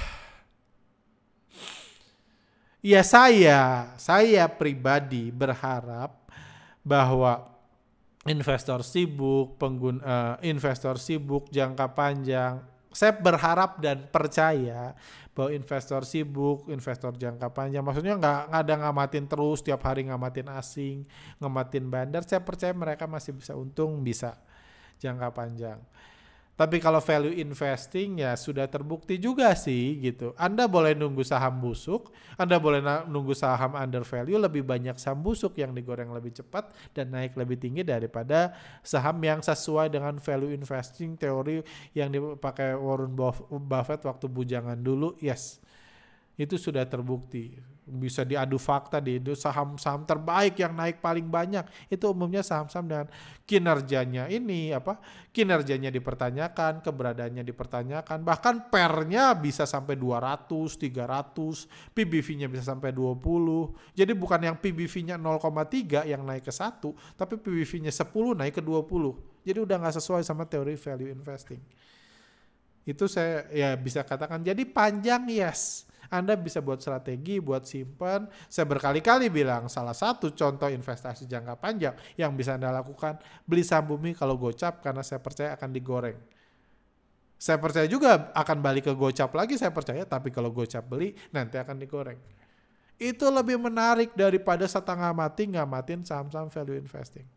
Ya saya, saya pribadi berharap bahwa investor sibuk, pengguna, uh, investor sibuk jangka panjang saya berharap dan percaya bahwa investor sibuk, investor jangka panjang, maksudnya nggak nggak ada ngamatin terus tiap hari ngamatin asing, ngamatin bandar. Saya percaya mereka masih bisa untung, bisa jangka panjang. Tapi kalau value investing ya sudah terbukti juga sih gitu. Anda boleh nunggu saham busuk, Anda boleh nunggu saham under value, lebih banyak saham busuk yang digoreng lebih cepat dan naik lebih tinggi daripada saham yang sesuai dengan value investing teori yang dipakai Warren Buffett waktu bujangan dulu. Yes, itu sudah terbukti. Bisa diadu fakta di saham-saham terbaik yang naik paling banyak itu umumnya saham-saham dengan kinerjanya ini apa kinerjanya dipertanyakan, keberadaannya dipertanyakan, bahkan pernya bisa sampai dua ratus, tiga ratus, P B V-nya bisa sampai dua puluh. Jadi bukan yang P B V-nya nol koma tiga yang naik ke satu, tapi P B V-nya sepuluh naik ke dua puluh. Jadi udah nggak sesuai sama teori value investing. Itu saya ya bisa katakan jadi panjang, yes. Anda bisa buat strategi, buat simpan. Saya berkali-kali bilang salah satu contoh investasi jangka panjang yang bisa Anda lakukan, beli saham bumi kalau gocap karena saya percaya akan digoreng. Saya percaya juga akan balik ke gocap lagi, saya percaya, tapi kalau gocap beli nanti akan digoreng. Itu lebih menarik daripada setengah mati ngamatin saham-saham value investing.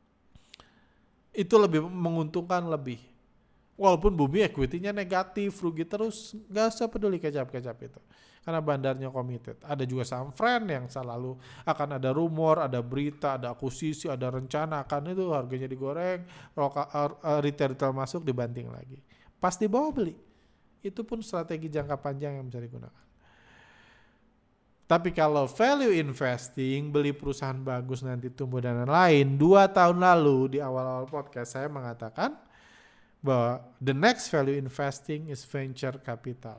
Itu lebih menguntungkan lebih. Walaupun bumi equity-nya negatif, rugi terus, nggak usah peduli kecap-kecap itu. Karena bandarnya committed. Ada juga saham friend yang selalu akan ada rumor, ada berita, ada akuisisi, ada rencana akan itu harganya digoreng, retail-retail masuk dibanting lagi. Pas di bawah beli. Itu pun strategi jangka panjang yang bisa digunakan. Tapi kalau value investing, beli perusahaan bagus nanti tumbuh dan lain-lain, dua tahun lalu di awal-awal podcast saya mengatakan bahwa the next value investing is venture capital.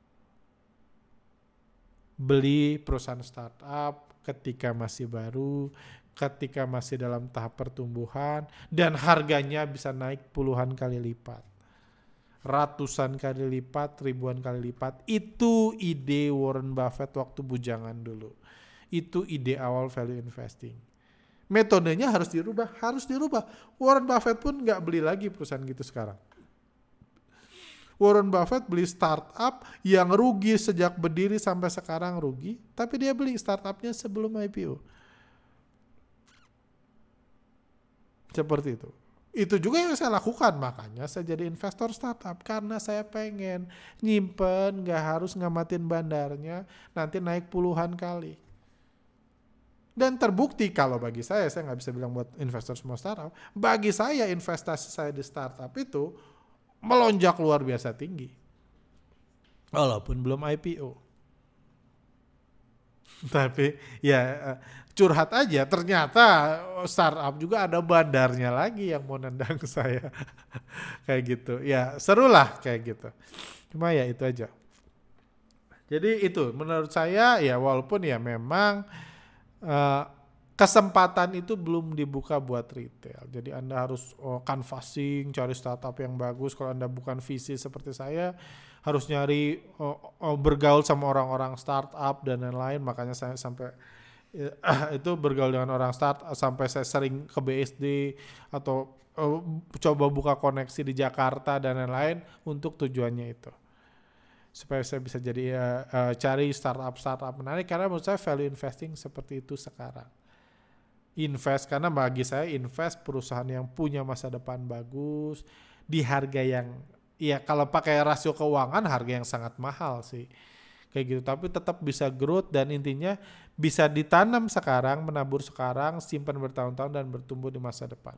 Beli perusahaan startup ketika masih baru, ketika masih dalam tahap pertumbuhan, dan harganya bisa naik puluhan kali lipat. Ratusan kali lipat, ribuan kali lipat. Itu ide Warren Buffett waktu bujangan dulu. Itu ide awal value investing. Metodenya harus dirubah, harus dirubah. Warren Buffett pun nggak beli lagi perusahaan gitu sekarang. Warren Buffett beli startup yang rugi sejak berdiri sampai sekarang rugi, tapi dia beli startupnya sebelum I P O. Seperti itu. Itu juga yang saya lakukan, makanya saya jadi investor startup karena saya pengen nyimpen, nggak harus ngamatin bandarnya, nanti naik puluhan kali. Dan terbukti kalau bagi saya, saya nggak bisa bilang buat investor semua startup, bagi saya investasi saya di startup itu melonjak luar biasa tinggi. Walaupun belum I P O. Tapi ya curhat aja, ternyata startup juga ada bandarnya lagi yang mau nendang saya. Kayak gitu. Ya serulah kayak gitu. Cuma ya itu aja. Jadi itu menurut saya ya walaupun ya memang Uh, kesempatan itu belum dibuka buat retail. Jadi Anda harus oh, canvassing, cari startup yang bagus. Kalau Anda bukan V C seperti saya, harus nyari oh, oh, bergaul sama orang-orang startup dan lain-lain. Makanya saya sampai uh, itu bergaul dengan orang startup sampai saya sering ke B S D atau uh, coba buka koneksi di Jakarta dan lain-lain untuk tujuannya itu. Supaya saya bisa jadi uh, uh, cari startup-startup menarik karena menurut saya value investing seperti itu sekarang. Invest karena bagi saya invest perusahaan yang punya masa depan bagus di harga yang ya kalau pakai rasio keuangan harga yang sangat mahal sih. Kayak gitu tapi tetap bisa growth dan intinya bisa ditanam sekarang, menabur sekarang, simpan bertahun-tahun dan bertumbuh di masa depan.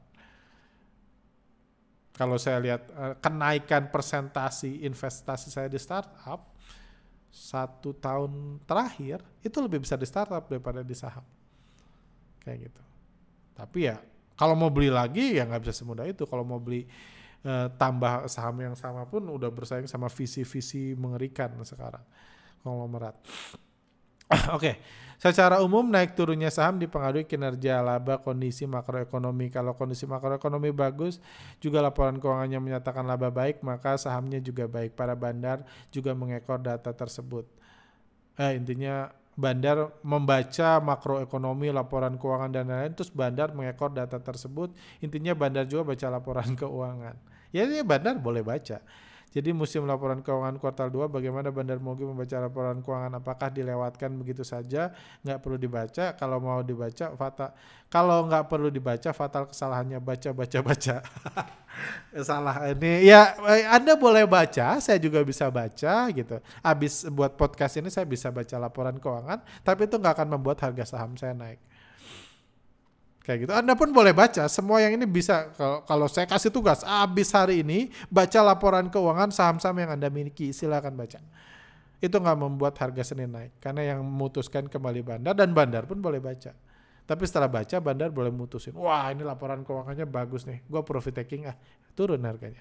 Kalau saya lihat uh, kenaikan persentasi investasi saya di startup satu tahun terakhir itu lebih besar di startup daripada di saham. Kayak gitu. Tapi ya kalau mau beli lagi ya nggak bisa semudah itu. Kalau mau beli uh, tambah saham yang sama pun udah bersaing sama visi-visi mengerikan sekarang. Konglomerat. Oke, okay. Secara umum naik turunnya saham dipengaruhi kinerja laba, kondisi makroekonomi. Kalau kondisi makroekonomi bagus, juga laporan keuangannya menyatakan laba baik, maka sahamnya juga baik. Para bandar juga mengekor data tersebut. Eh, intinya bandar membaca makroekonomi, laporan keuangan dan lain-lain, terus bandar mengekor data tersebut. Intinya bandar juga baca laporan keuangan. Ya ini bandar boleh baca. Jadi musim laporan keuangan kuartal dua, bagaimana Bandar Mogi membaca laporan keuangan? Apakah dilewatkan begitu saja, nggak perlu dibaca? Kalau mau dibaca, fatal. Kalau nggak perlu dibaca, fatal kesalahannya baca, baca, baca. Salah ini. Ya, Anda boleh baca, saya juga bisa baca gitu. Abis buat podcast ini saya bisa baca laporan keuangan, tapi itu nggak akan membuat harga saham saya naik. Kayak gitu. Anda pun boleh baca, semua yang ini bisa. Kalau, kalau saya kasih tugas, abis hari ini baca laporan keuangan saham-saham yang Anda miliki, silakan baca. Itu nggak membuat harga Senin naik, karena yang memutuskan kembali Bandar, dan Bandar pun boleh baca. Tapi setelah baca, Bandar boleh mutusin, wah ini laporan keuangannya bagus nih, gue profit taking, ah turun harganya.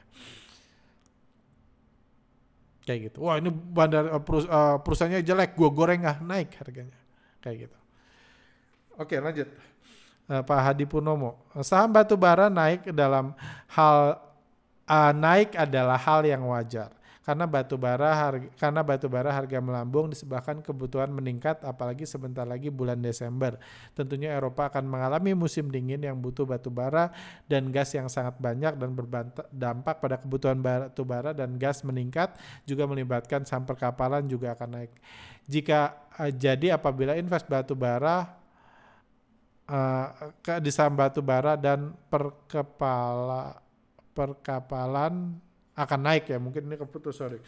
Kayak gitu. Wah ini Bandar uh, perus- uh, perusahaannya jelek, gue goreng ah, naik harganya. Kayak gitu. Oke, lanjut. Pak Hadi Purnomo, saham batubara naik dalam hal uh, naik adalah hal yang wajar karena batubara harga karena batubara harga melambung disebabkan kebutuhan meningkat, apalagi sebentar lagi bulan Desember. Tentunya Eropa akan mengalami musim dingin yang butuh batubara dan gas yang sangat banyak dan berdampak pada kebutuhan batubara dan gas meningkat, juga melibatkan saham perkapalan juga akan naik. Jika uh, jadi apabila invest batubara Uh, ke di saham batubara dan perkepala perkapalan akan naik ya, mungkin ini keputus sorry.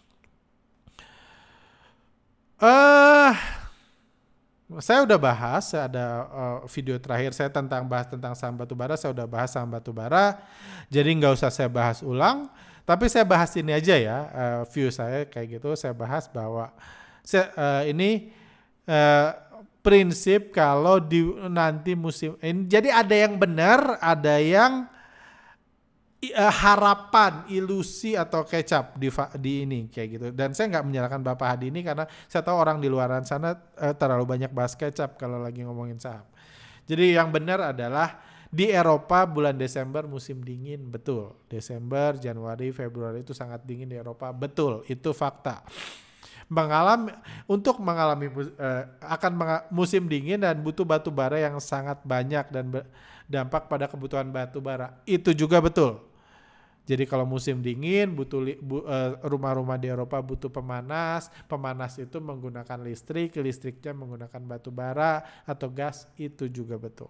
Uh, saya udah bahas, saya ada uh, video terakhir saya tentang bahas tentang saham batubara, saya udah bahas saham batubara, jadi nggak usah saya bahas ulang. Tapi saya bahas ini aja ya, uh, view saya kayak gitu, saya bahas bahwa saya, uh, ini uh, prinsip kalau di nanti musim ini, jadi ada yang benar, ada yang uh, harapan, ilusi atau kecap di, di ini kayak gitu. Dan saya nggak menyalahkan Bapak Hadi ini karena saya tahu orang di luar sana uh, terlalu banyak bahas kecap kalau lagi ngomongin saham. Jadi yang benar adalah di Eropa bulan Desember musim dingin, betul. Desember, Januari, Februari itu sangat dingin di Eropa, betul. Itu fakta. Mengalami untuk mengalami uh, akan menga- musim dingin dan butuh batu bara yang sangat banyak dan berdampak pada kebutuhan batu bara, itu juga betul. Jadi kalau musim dingin butuh li, bu, uh, rumah-rumah di Eropa butuh pemanas, pemanas itu menggunakan listrik, listriknya menggunakan batu bara atau gas, itu juga betul.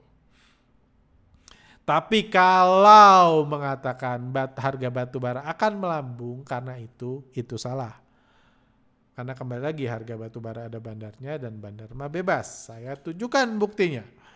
Tapi kalau mengatakan bat, harga batu bara akan melambung karena itu, itu salah. Karena kembali lagi harga batu bara ada bandarnya dan bandar mah bebas. Saya tunjukkan buktinya.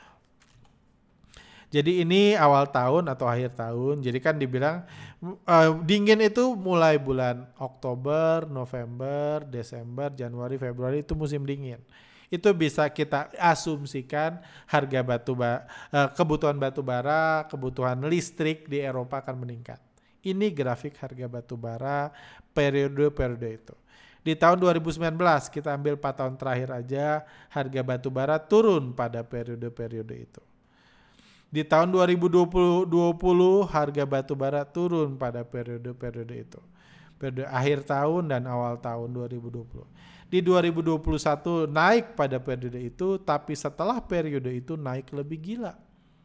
Jadi ini awal tahun atau akhir tahun. Jadi kan dibilang uh, dingin itu mulai bulan Oktober, November, Desember, Januari, Februari itu musim dingin. Itu bisa kita asumsikan harga batu bara, uh, kebutuhan batu bara, kebutuhan listrik di Eropa akan meningkat. Ini grafik harga batu bara periode-periode itu. Di tahun dua ribu sembilan belas, kita ambil empat tahun terakhir aja, harga batu bara turun pada periode-periode itu. Di tahun dua ribu dua puluh, harga batu bara turun pada periode-periode itu. Periode akhir tahun dan awal tahun dua ribu dua puluh. Di dua ribu dua puluh satu naik pada periode itu, tapi setelah periode itu naik lebih gila.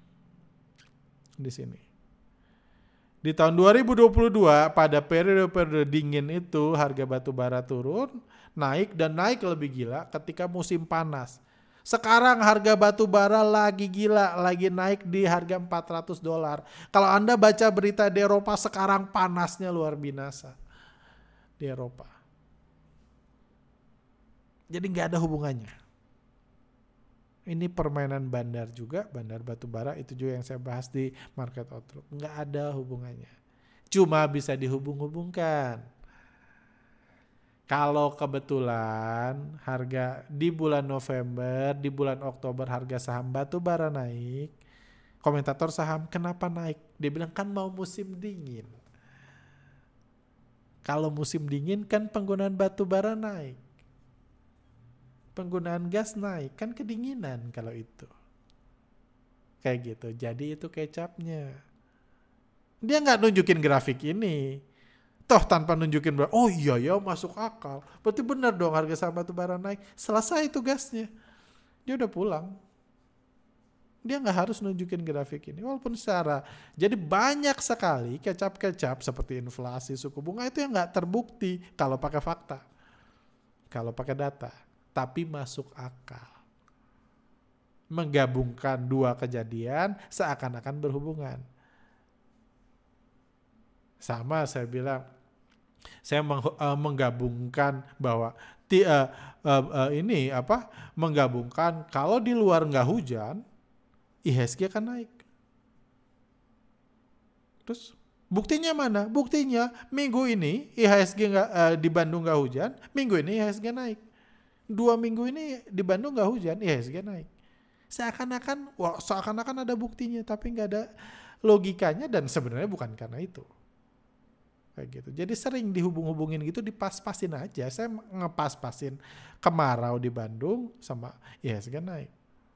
Di sini. Di tahun dua ribu dua puluh dua pada periode-periode dingin itu harga batu bara turun, naik dan naik lebih gila ketika musim panas. Sekarang harga batu bara lagi gila, lagi naik di harga empat ratus dolar. Kalau Anda baca berita di Eropa sekarang panasnya luar binasa di Eropa. Jadi nggak ada hubungannya. Ini permainan bandar juga, bandar batu bara itu juga yang saya bahas di Market Outlook. Nggak ada hubungannya. Cuma bisa dihubung-hubungkan. Kalau kebetulan harga di bulan November, di bulan Oktober harga saham batu bara naik, komentator saham kenapa naik? Dia bilang kan mau musim dingin. Kalau musim dingin kan penggunaan batu bara naik. Penggunaan gas naik, kan kedinginan kalau itu. Kayak gitu, jadi itu kecapnya. Dia nggak nunjukin grafik ini. Toh tanpa nunjukin, oh iya ya masuk akal. Berarti benar dong harga saham batu bara naik. Selesai itu gasnya. Dia udah pulang. Dia nggak harus nunjukin grafik ini. Walaupun secara, jadi banyak sekali kecap-kecap seperti inflasi, suku bunga itu yang nggak terbukti kalau pakai fakta, kalau pakai data, tapi masuk akal. Menggabungkan dua kejadian seakan-akan berhubungan. Sama saya bilang, saya meng- uh, menggabungkan bahwa ti, uh, uh, uh, ini apa? Menggabungkan kalau di luar nggak hujan, I H S G akan naik. Terus buktinya mana? Buktinya minggu ini I H S G nggak uh, di Bandung nggak hujan, minggu ini I H S G naik. Dua minggu ini di Bandung nggak hujan, I H S G naik. Seakan-akan, wah, seakan-akan ada buktinya, tapi nggak ada logikanya dan sebenarnya bukan karena itu. Kayak gitu. Jadi sering dihubung-hubungin gitu, dipas-pasin aja. Saya ngepas-pasin kemarau di Bandung sama I H S G naik.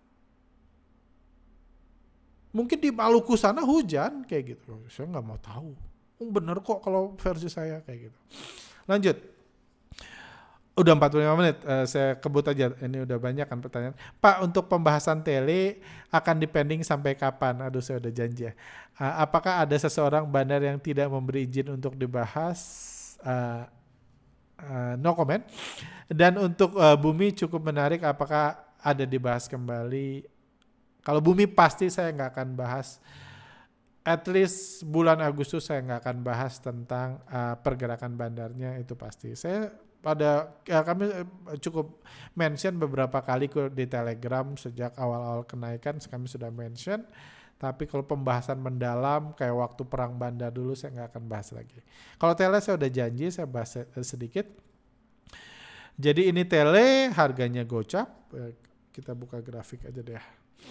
Mungkin di Maluku sana hujan kayak gitu. Saya nggak mau tahu. Oh, bener kok kalau versi saya kayak gitu. Lanjut. Udah empat puluh lima menit. Uh, saya kebut aja. Ini udah banyak kan pertanyaan. Pak, untuk pembahasan tele akan dipending sampai kapan? Aduh, saya udah janji ya. Uh, apakah ada seseorang bandar yang tidak memberi izin untuk dibahas? Uh, uh, no comment. Dan untuk uh, bumi cukup menarik. Apakah ada dibahas kembali? Kalau bumi pasti saya nggak akan bahas. At least bulan Agustus saya nggak akan bahas tentang uh, pergerakan bandarnya, itu pasti. Saya pada ya kami cukup mention beberapa kali di Telegram sejak awal-awal kenaikan kami sudah mention. Tapi kalau pembahasan mendalam kayak waktu perang bandar dulu saya nggak akan bahas lagi. Kalau tele saya udah janji saya bahas sedikit. Jadi ini tele harganya gocap. Kita buka grafik aja deh.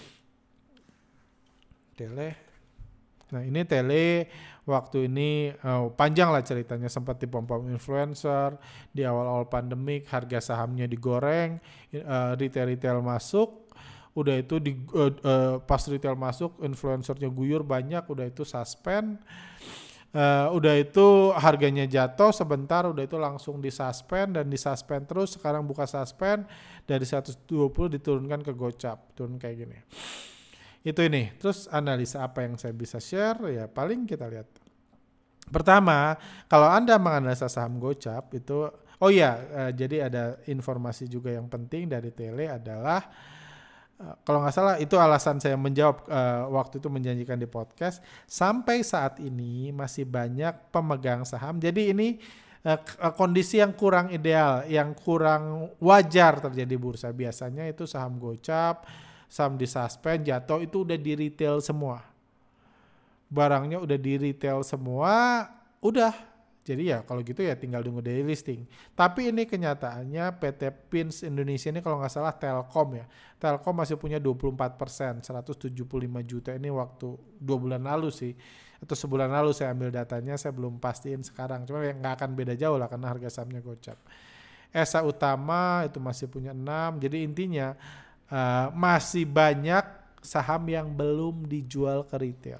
Tele. Nah ini tele waktu ini oh, panjang lah ceritanya, sempat dipom-pom influencer di awal-awal pandemik, harga sahamnya digoreng, uh, retail-retail masuk, udah itu di, uh, uh, pas retail masuk influencernya guyur banyak, udah itu suspend, uh, udah itu harganya jatuh sebentar, udah itu langsung disuspend dan disuspend terus, sekarang buka suspend dari seratus dua puluh diturunkan ke gocap, turun kayak gini. Itu ini. Terus analisa apa yang saya bisa share? Ya paling kita lihat. Pertama, kalau Anda menganalisa saham gocap itu, oh ya, uh, jadi ada informasi juga yang penting dari tele adalah, uh, kalau nggak salah itu alasan saya menjawab uh, waktu itu menjanjikan di podcast, sampai saat ini masih banyak pemegang saham. Jadi ini uh, kondisi yang kurang ideal, yang kurang wajar terjadi bursa. Biasanya itu saham gocap, saham di suspend, jatuh itu udah di retail semua. Barangnya udah di retail semua, udah. Jadi ya kalau gitu ya tinggal tunggu daily listing. Tapi ini kenyataannya P T Pins Indonesia ini kalau nggak salah Telkom ya. Telkom masih punya dua puluh empat persen, seratus tujuh puluh lima juta ini waktu dua bulan lalu sih. Atau sebulan lalu saya ambil datanya, saya belum pastiin sekarang. Cuma ya nggak akan beda jauh lah karena harga sahamnya gocap. Esa Utama itu masih punya enam. Jadi intinya Uh, masih banyak saham yang belum dijual ke retail.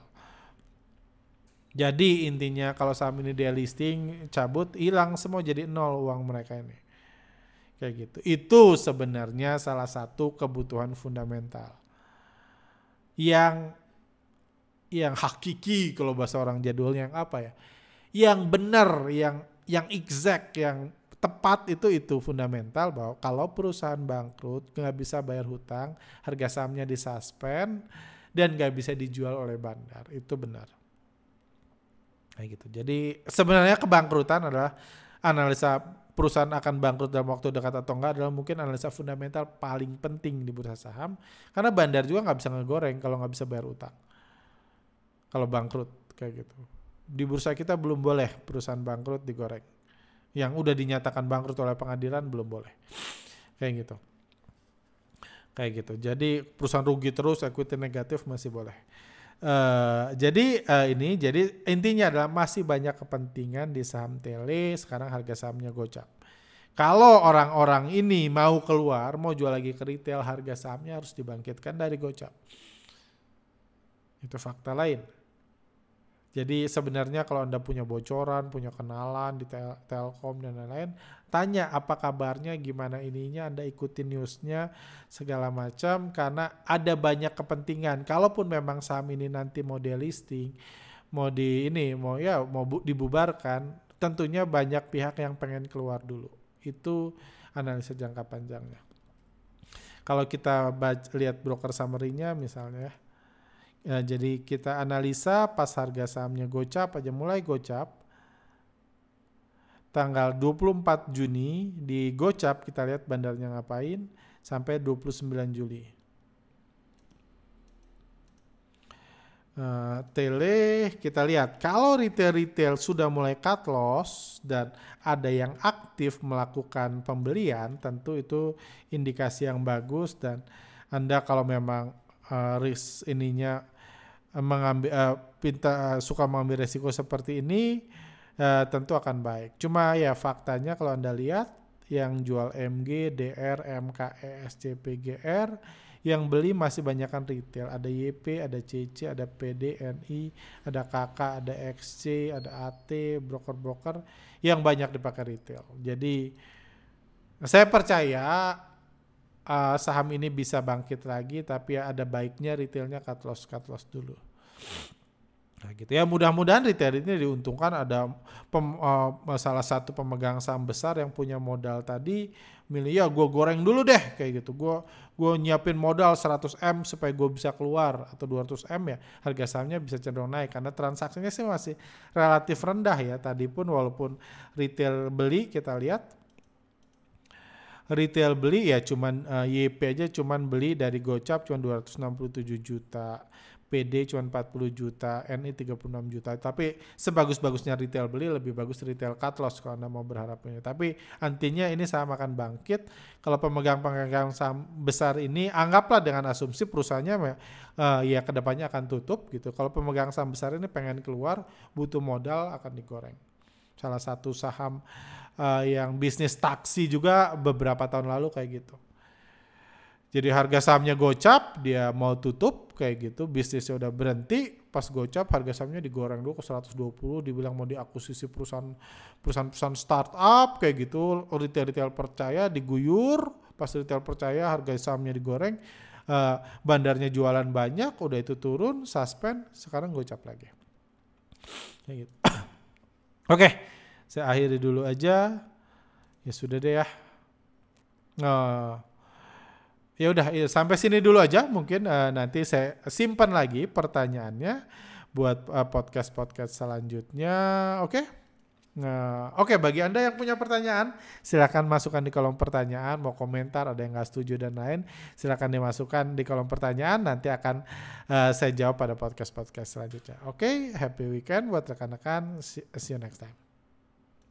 Jadi intinya kalau saham ini dia listing, cabut, hilang semua, jadi nol uang mereka ini. Kayak gitu. Itu sebenarnya salah satu kebutuhan fundamental. Yang yang hakiki kalau bahasa orang jadulnya yang apa ya? Yang benar, yang yang exact, yang tepat itu itu fundamental bahwa kalau perusahaan bangkrut nggak bisa bayar hutang, harga sahamnya disuspend dan nggak bisa dijual oleh bandar, itu benar. Kayak gitu. Jadi sebenarnya kebangkrutan adalah analisa perusahaan akan bangkrut dalam waktu dekat atau enggak adalah mungkin analisa fundamental paling penting di bursa saham, karena bandar juga nggak bisa ngegoreng kalau nggak bisa bayar utang. Kalau bangkrut kayak gitu. Di bursa kita belum boleh perusahaan bangkrut digoreng. Yang udah dinyatakan bangkrut oleh pengadilan belum boleh. Kayak gitu. Kayak gitu. Jadi perusahaan rugi terus, equity negatif masih boleh. Uh, jadi uh, ini, jadi intinya adalah masih banyak kepentingan di saham tele, sekarang harga sahamnya gocap. Kalau orang-orang ini mau keluar, mau jual lagi ke retail, harga sahamnya harus dibangkitkan dari gocap. Itu fakta lain. Jadi sebenarnya kalau Anda punya bocoran, punya kenalan di tel- Telkom dan lain-lain, tanya apa kabarnya, gimana ininya, Anda ikutin newsnya segala macam, karena ada banyak kepentingan. Kalaupun memang saham ini nanti mau delisting, mau di ini, mau ya mau bu- dibubarkan, tentunya banyak pihak yang pengen keluar dulu. Itu analisa jangka panjangnya. Kalau kita baca, lihat broker summary-nya misalnya, ya, jadi kita analisa pas harga sahamnya gocap aja, mulai gocap tanggal dua puluh empat Juni di gocap, kita lihat bandarnya ngapain sampai dua puluh sembilan Juli. Uh, tele kita lihat kalau retail-retail sudah mulai cut loss dan ada yang aktif melakukan pembelian, tentu itu indikasi yang bagus. Dan Anda kalau memang uh, risk ininya mengambil uh, pinta uh, suka mengambil resiko seperti ini, uh, tentu akan baik. Cuma ya faktanya kalau Anda lihat yang jual M G, D R, M K E, S C P G R, yang beli masih banyakkan retail. Ada Y P, ada C C, ada P D, N I, ada K K, ada X C, ada A T, broker-broker yang banyak dipakai retail. Jadi saya percaya Uh, saham ini bisa bangkit lagi, tapi ya ada baiknya retailnya cut loss cut loss dulu. Nah gitu ya, mudah-mudahan retail ini diuntungkan. Ada pem, uh, salah satu pemegang saham besar yang punya modal tadi milih, ya gue goreng dulu deh kayak gitu. Gue gue nyiapin modal seratus M supaya gue bisa keluar, atau dua ratus M, ya harga sahamnya bisa cenderung naik karena transaksinya sih masih relatif rendah ya. Tadi pun walaupun retail beli, kita lihat retail beli ya cuman uh, Y P aja cuman beli dari gocap cuman dua ratus enam puluh tujuh juta, P D cuman empat puluh juta, N I tiga puluh enam juta. Tapi sebagus-bagusnya retail beli, lebih bagus retail cut loss kalau Anda mau berharapnya. Tapi antinya ini saham akan bangkit kalau pemegang-pemegang saham besar ini, anggaplah dengan asumsi perusahaannya uh, ya kedepannya akan tutup gitu. Kalau pemegang saham besar ini pengen keluar, butuh modal, akan digoreng. Salah satu saham Uh, yang bisnis taksi juga beberapa tahun lalu kayak gitu. Jadi harga sahamnya gocap, dia mau tutup kayak gitu, bisnisnya udah berhenti, pas gocap harga sahamnya digoreng dulu ke seratus dua puluh, dibilang mau diakuisisi perusahaan perusahaan-perusahaan startup kayak gitu, retail-retail percaya diguyur, pas retail percaya harga sahamnya digoreng, uh, bandarnya jualan banyak, udah itu turun, suspend, sekarang gocap lagi. Kayak gitu. Oke. Okay. Saya akhiri dulu aja. Ya sudah deh ya. Nah, ya udah ya, sampai sini dulu aja. Mungkin uh, nanti saya simpan lagi pertanyaannya buat uh, podcast-podcast selanjutnya. Oke? Okay? Nah, oke okay, bagi Anda yang punya pertanyaan, silakan masukkan di kolom pertanyaan. Mau komentar, ada yang nggak setuju dan lain, silakan dimasukkan di kolom pertanyaan. Nanti akan uh, saya jawab pada podcast-podcast selanjutnya. Oke, okay? Happy weekend buat rekan-rekan. See you next time.